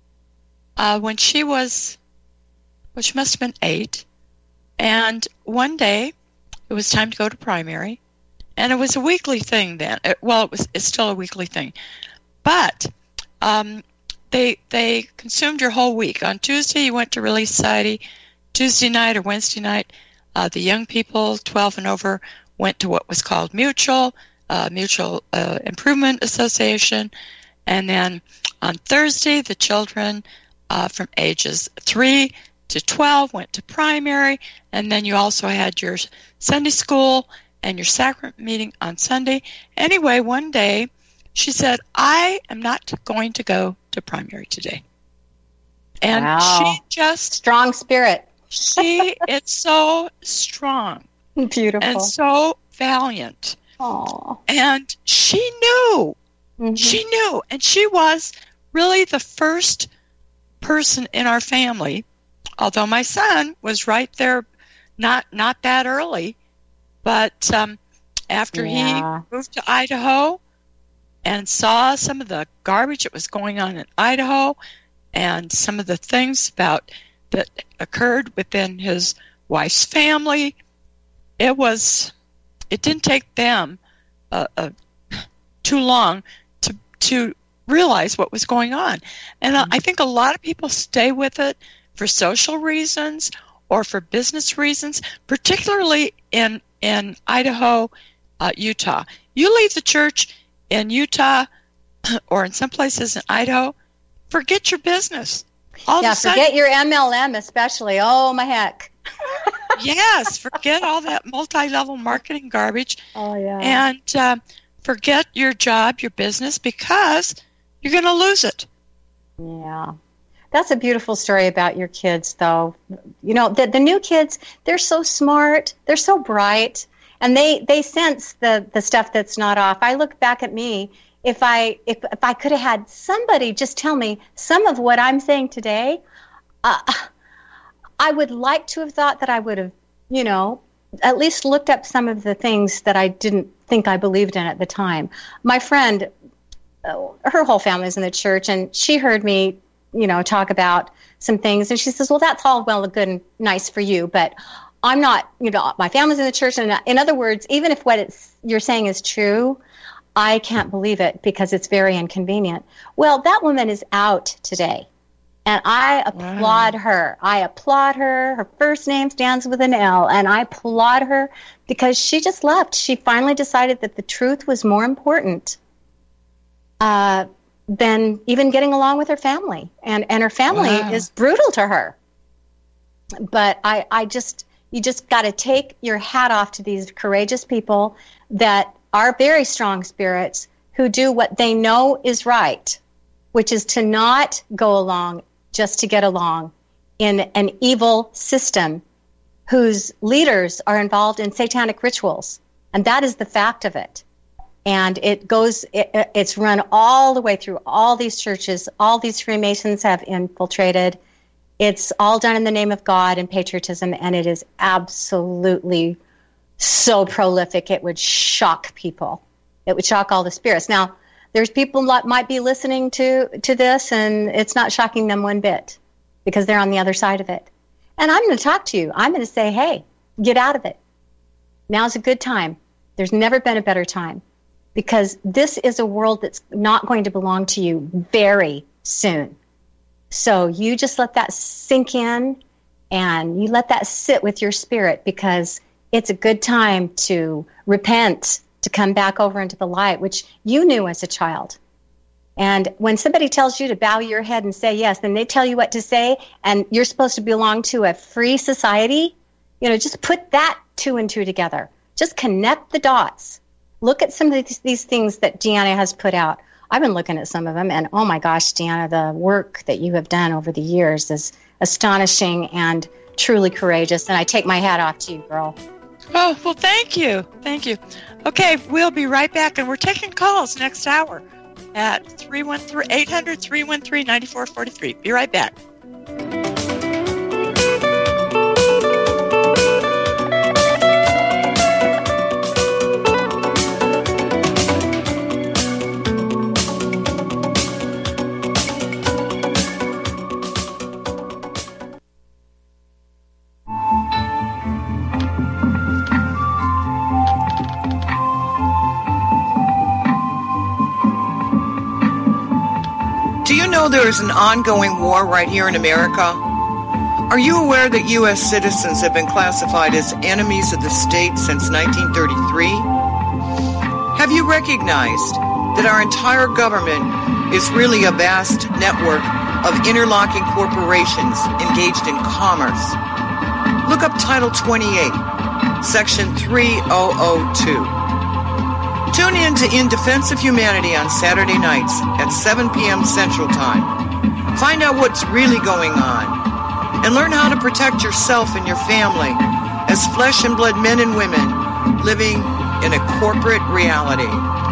Speaker 1: uh, when she was, well, she must have been eight, and one day it was time to go to primary, and it was a weekly thing then. It, well, it was it's still a weekly thing, but. Um, They they consumed your whole week. On Tuesday, you went to Relief Society. Tuesday night or Wednesday night, uh, the young people, twelve and over, went to what was called Mutual, uh, Mutual uh, Improvement Association. And then on Thursday, the children uh, from ages three to twelve went to primary. And then you also had your Sunday school and your sacrament meeting on Sunday. Anyway, one day, she said, I am not going to go to primary today. And
Speaker 2: wow.
Speaker 1: she just...
Speaker 2: Strong spirit.
Speaker 1: she is so strong.
Speaker 2: Beautiful.
Speaker 1: And so valiant.
Speaker 2: Aww.
Speaker 1: And she knew.
Speaker 2: Mm-hmm.
Speaker 1: She knew. And she was really the first person in our family, although my son was right there, not not that early, but um, after
Speaker 2: yeah.
Speaker 1: he moved to Idaho, and saw some of the garbage that was going on in Idaho and some of the things about that occurred within his wife's family. It was, it didn't take them uh, uh, too long to to realize what was going on. And mm-hmm. I think a lot of people stay with it for social reasons or for business reasons, particularly in, in Idaho, uh, Utah. You leave the church in Utah or in some places in Idaho, forget your business. All
Speaker 2: yeah,
Speaker 1: of a sudden,
Speaker 2: forget your M L M especially. Oh, my heck.
Speaker 1: yes, forget all that multi-level marketing garbage.
Speaker 2: Oh, yeah.
Speaker 1: And uh, forget your job, your business, because you're going to lose it.
Speaker 2: Yeah. That's a beautiful story about your kids, though. You know, the, the new kids, they're so smart. They're so bright. And they, they sense the, the stuff that's not off. I look back at me. If I if if I could have had somebody just tell me some of what I'm saying today, uh, I would like to have thought that I would have, you know, at least looked up some of the things that I didn't think I believed in at the time. My friend, uh, her whole family's in the church, and she heard me, you know, talk about some things, and she says, well, that's all well and good and nice for you, but I'm not, you know, my family's in the church, and in other words, even if what it's you're saying is true, I can't believe it because it's very inconvenient. Well, that woman is out today, and I applaud wow. her. I applaud her. Her first name stands with an L, and I applaud her because she just left. She finally decided that the truth was more important uh, than even getting along with her family, and, and her family wow. is brutal to her. But I, I just... You just got to take your hat off to these courageous people that are very strong spirits who do what they know is right, which is to not go along just to get along in an evil system whose leaders are involved in satanic rituals. And that is the fact of it. And it goes, it, it's run all the way through all these churches. All these Freemasons have infiltrated. It's all done in the name of God and patriotism, and it is absolutely so prolific. It would shock people. It would shock all the spirits. Now, there's people that might be listening to, to this, and it's not shocking them one bit because they're on the other side of it. And I'm going to talk to you. I'm going to say, hey, get out of it. Now's a good time. There's never been a better time because this is a world that's not going to belong to you very soon. So you just let that sink in, and you let that sit with your spirit, because it's a good time to repent, to come back over into the light, which you knew as a child. And when somebody tells you to bow your head and say yes, then they tell you what to say, and you're supposed to belong to a free society, you know, just put that two and two together. Just connect the dots. Look at some of these, these things that Deanna has put out. I've been looking at some of them, and oh my gosh, Deanna, the work that you have done over the years is astonishing and truly courageous, and I take my hat off to you, girl.
Speaker 1: Oh, well, thank you. Thank you. Okay, we'll be right back, and we're taking calls next hour at three one three, eight hundred, three one three, nine four four three. Be right back.
Speaker 7: There is an ongoing war right here in America. Are you aware that U S citizens have been classified as enemies of the state since nineteen thirty-three? Have you recognized that our entire government is really a vast network of interlocking corporations engaged in commerce? Look up Title twenty-eight, Section three thousand two. Tune in to In Defense of Humanity on Saturday nights at seven p.m. Central Time. Find out what's really going on and learn how to protect yourself and your family as flesh and blood men and women living in a corporate reality.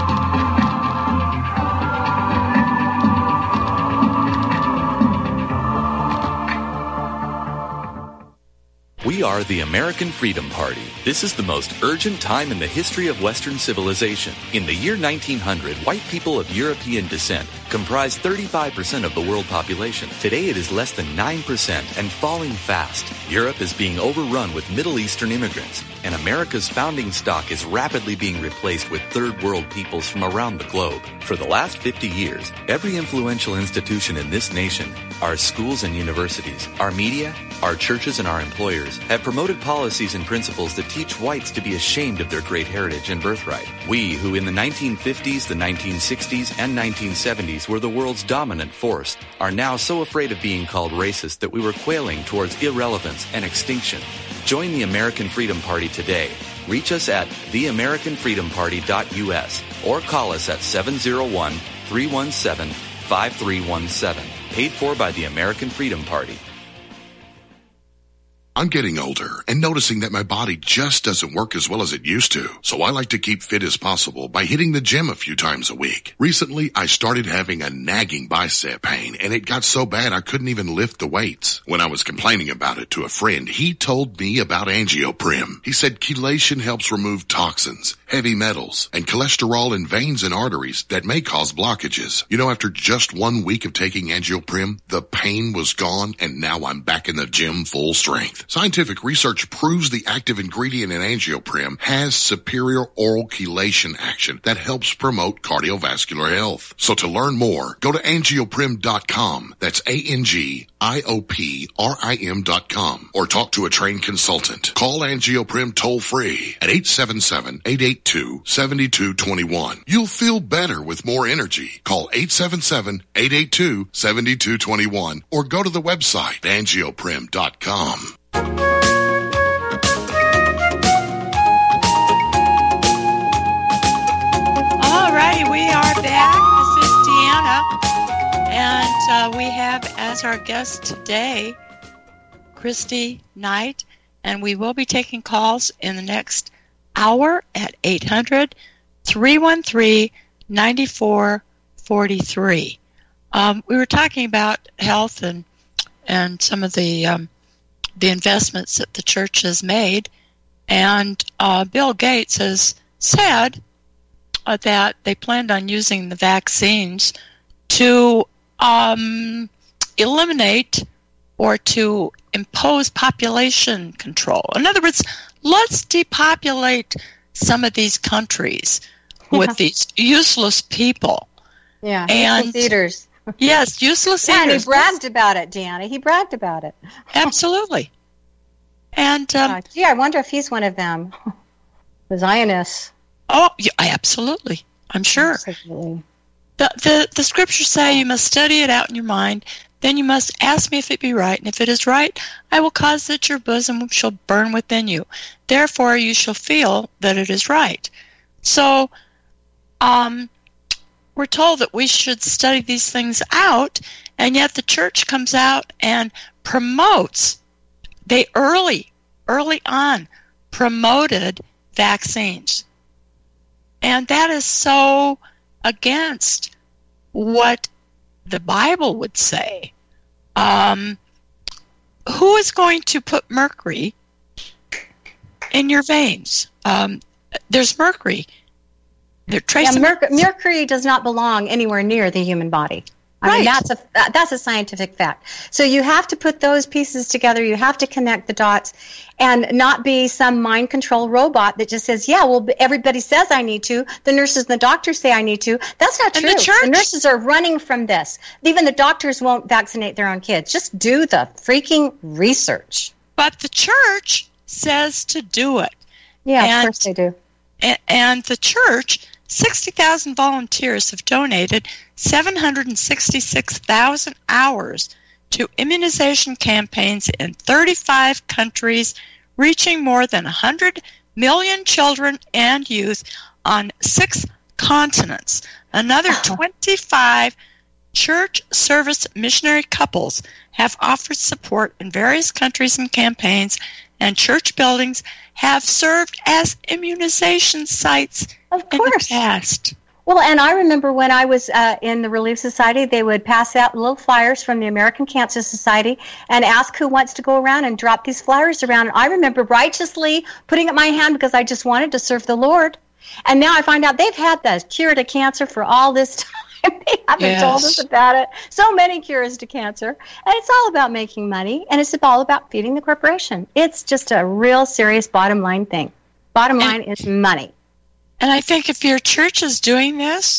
Speaker 12: We are the American Freedom Party. This is the most urgent time in the history of Western civilization. In the year nineteen hundred, white people of European descent comprised thirty-five percent of the world population. Today it is less than nine percent and falling fast. Europe is being overrun with Middle Eastern immigrants, and America's founding stock is rapidly being replaced with third world peoples from around the globe. For the last fifty years, every influential institution in this nation, our schools and universities, our media, our churches and our employers have promoted policies and principles that teach whites to be ashamed of their great heritage and birthright. We, who in the nineteen fifties, the nineteen sixties, and nineteen seventies were the world's dominant force, are now so afraid of being called racist that we were quailing towards irrelevance and extinction. Join the American Freedom Party today. Reach us at the american freedom party dot u s or call us at seven oh one, three one seven, five three one seven. Paid for by the American Freedom Party.
Speaker 13: I'm getting older and noticing that my body just doesn't work as well as it used to. So I like to keep fit as possible by hitting the gym a few times a week. Recently, I started having a nagging bicep pain, and it got so bad I couldn't even lift the weights. When I was complaining about it to a friend, he told me about Angioprim. He said chelation helps remove toxins, heavy metals, and cholesterol in veins and arteries that may cause blockages. You know, after just one week of taking Angioprim, the pain was gone, and now I'm back in the gym full strength. Scientific research proves the active ingredient in Angioprim has superior oral chelation action that helps promote cardiovascular health. So to learn more, go to angioprim dot com. That's A N G I O P R I M dot com. Or talk to a trained consultant. Call Angioprim toll free at eight seven seven, eight eight two, seven two two one. You'll feel better with more energy. Call eight seven seven, eight eight two, seven two two one or go to the website angioprim dot com.
Speaker 1: Alrighty, we are back. This is Deanna, and uh, we have as our guest today Christy Knight, and we will be taking calls in the next hour at eight hundred, three one three, nine four four three. Um, we were talking about health and and some of the um, the investments that the church has made, and uh, Bill Gates has said uh, that they planned on using the vaccines to um, eliminate or to impose population control. In other words, let's depopulate some of these countries yeah. with these useless people.
Speaker 2: Yeah,
Speaker 1: and
Speaker 2: eaters.
Speaker 1: Yes, useless
Speaker 2: yeah,
Speaker 1: eaters.
Speaker 2: And he bragged about it, Deanna. He bragged about it.
Speaker 1: Absolutely. And um,
Speaker 2: uh, gee, I wonder if he's one of them, the Zionists.
Speaker 1: Oh, yeah, absolutely. I'm sure.
Speaker 2: Absolutely.
Speaker 1: The, the the scriptures say you must study it out in your mind. Then you must ask me if it be right, and if it is right, I will cause that your bosom shall burn within you. Therefore, you shall feel that it is right. So, um, we're told that we should study these things out, and yet the church comes out and promotes. They early, early on, promoted vaccines. And that is so against what the Bible would say. Um, who is going to put mercury in your veins? Um, there's mercury. They're
Speaker 2: yeah, merc- mercury does not belong anywhere near the human body. I
Speaker 1: right.
Speaker 2: mean, that's a that's a scientific fact. So you have to put those pieces together. You have to connect the dots, and not be some mind control robot that just says, "Yeah, well, everybody says I need to. The nurses and the doctors say I need to." That's not true.
Speaker 1: And the church,
Speaker 2: the nurses are running from this. Even the doctors won't vaccinate their own kids. Just do the freaking research.
Speaker 1: But the church says to do it.
Speaker 2: Yeah,
Speaker 1: and,
Speaker 2: of course they do.
Speaker 1: And, and the church, sixty thousand volunteers have donated seven hundred sixty-six thousand hours to immunization campaigns in thirty-five countries, reaching more than one hundred million children and youth on six continents. Another twenty-five church service missionary couples have offered support in various countries and campaigns, and church buildings have served as immunization sites
Speaker 2: of
Speaker 1: in
Speaker 2: course.
Speaker 1: the past.
Speaker 2: Well, and I remember when I was uh, in the Relief Society, they would pass out little flyers from the American Cancer Society and ask who wants to go around and drop these flyers around. And I remember righteously putting up my hand because I just wanted to serve the Lord. And now I find out they've had the cure to cancer for all this time. They haven't
Speaker 1: yes.
Speaker 2: told us about it. So many cures to cancer. And it's all about making money, and it's all about feeding the corporation. It's just a real serious bottom line thing. Bottom line and, is money.
Speaker 1: And I think if your church is doing this,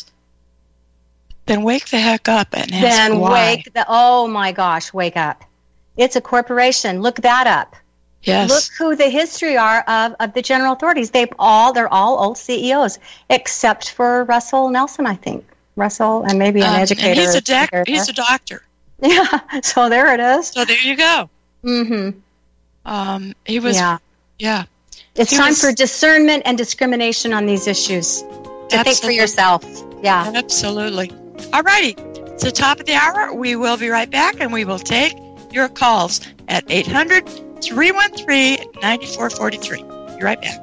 Speaker 1: then wake the heck up and ask
Speaker 2: then
Speaker 1: why.
Speaker 2: wake the oh my gosh, wake up. It's a corporation. Look that up.
Speaker 1: Yes.
Speaker 2: Look who the history are of, of the general authorities. They've all they're all old C E Os, except for Russell Nelson, I think. Russell and maybe an
Speaker 1: um,
Speaker 2: educator.
Speaker 1: And he's a doc- he's a doctor.
Speaker 2: Yeah. So there it is.
Speaker 1: So there you go.
Speaker 2: Mm-hmm.
Speaker 1: Um, he was.
Speaker 2: Yeah.
Speaker 1: Yeah.
Speaker 2: It's
Speaker 1: he
Speaker 2: time
Speaker 1: was,
Speaker 2: for discernment and discrimination on these issues. To
Speaker 1: absolutely.
Speaker 2: think for yourself. Yeah.
Speaker 1: Absolutely. All righty. It's the top of the hour. We will be right back, and we will take your calls at eight hundred, three one three, nine four four three. Be right back.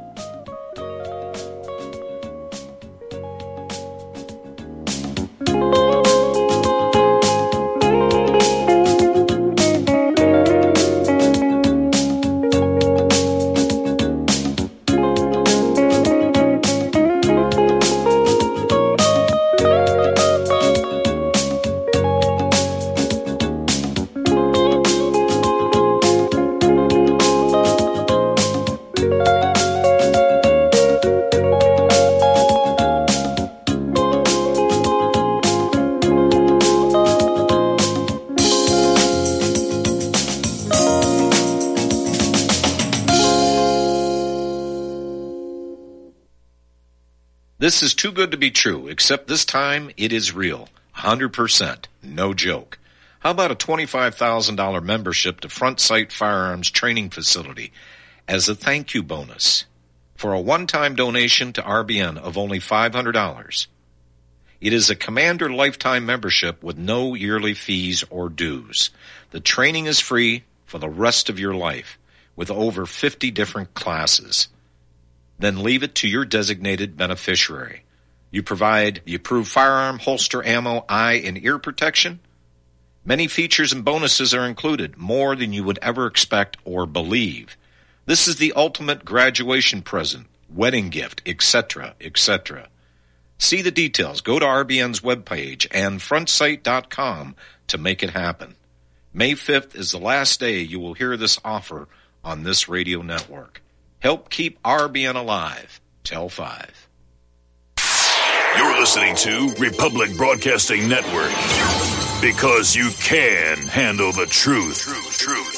Speaker 14: This is too good to be true, except this time it is real. one hundred percent. No joke. How about a twenty-five thousand dollars membership to Front Sight Firearms Training Facility as a thank you bonus for a one-time donation to R B N of only five hundred dollars? It is a Commander lifetime membership with no yearly fees or dues. The training is free for the rest of your life with over fifty different classes. Then leave it to your designated beneficiary. You provide the approved firearm, holster, ammo, eye, and ear protection. Many features and bonuses are included, more than you would ever expect or believe. This is the ultimate graduation present, wedding gift, et cetera, et cetera. See the details. Go to R B N's webpage and front sight dot com to make it happen. May fifth is the last day you will hear this offer on this radio network. Help keep R B N alive. Tell five.
Speaker 15: You're listening to Republic Broadcasting Network. Because you can handle the truth. Truth, truth.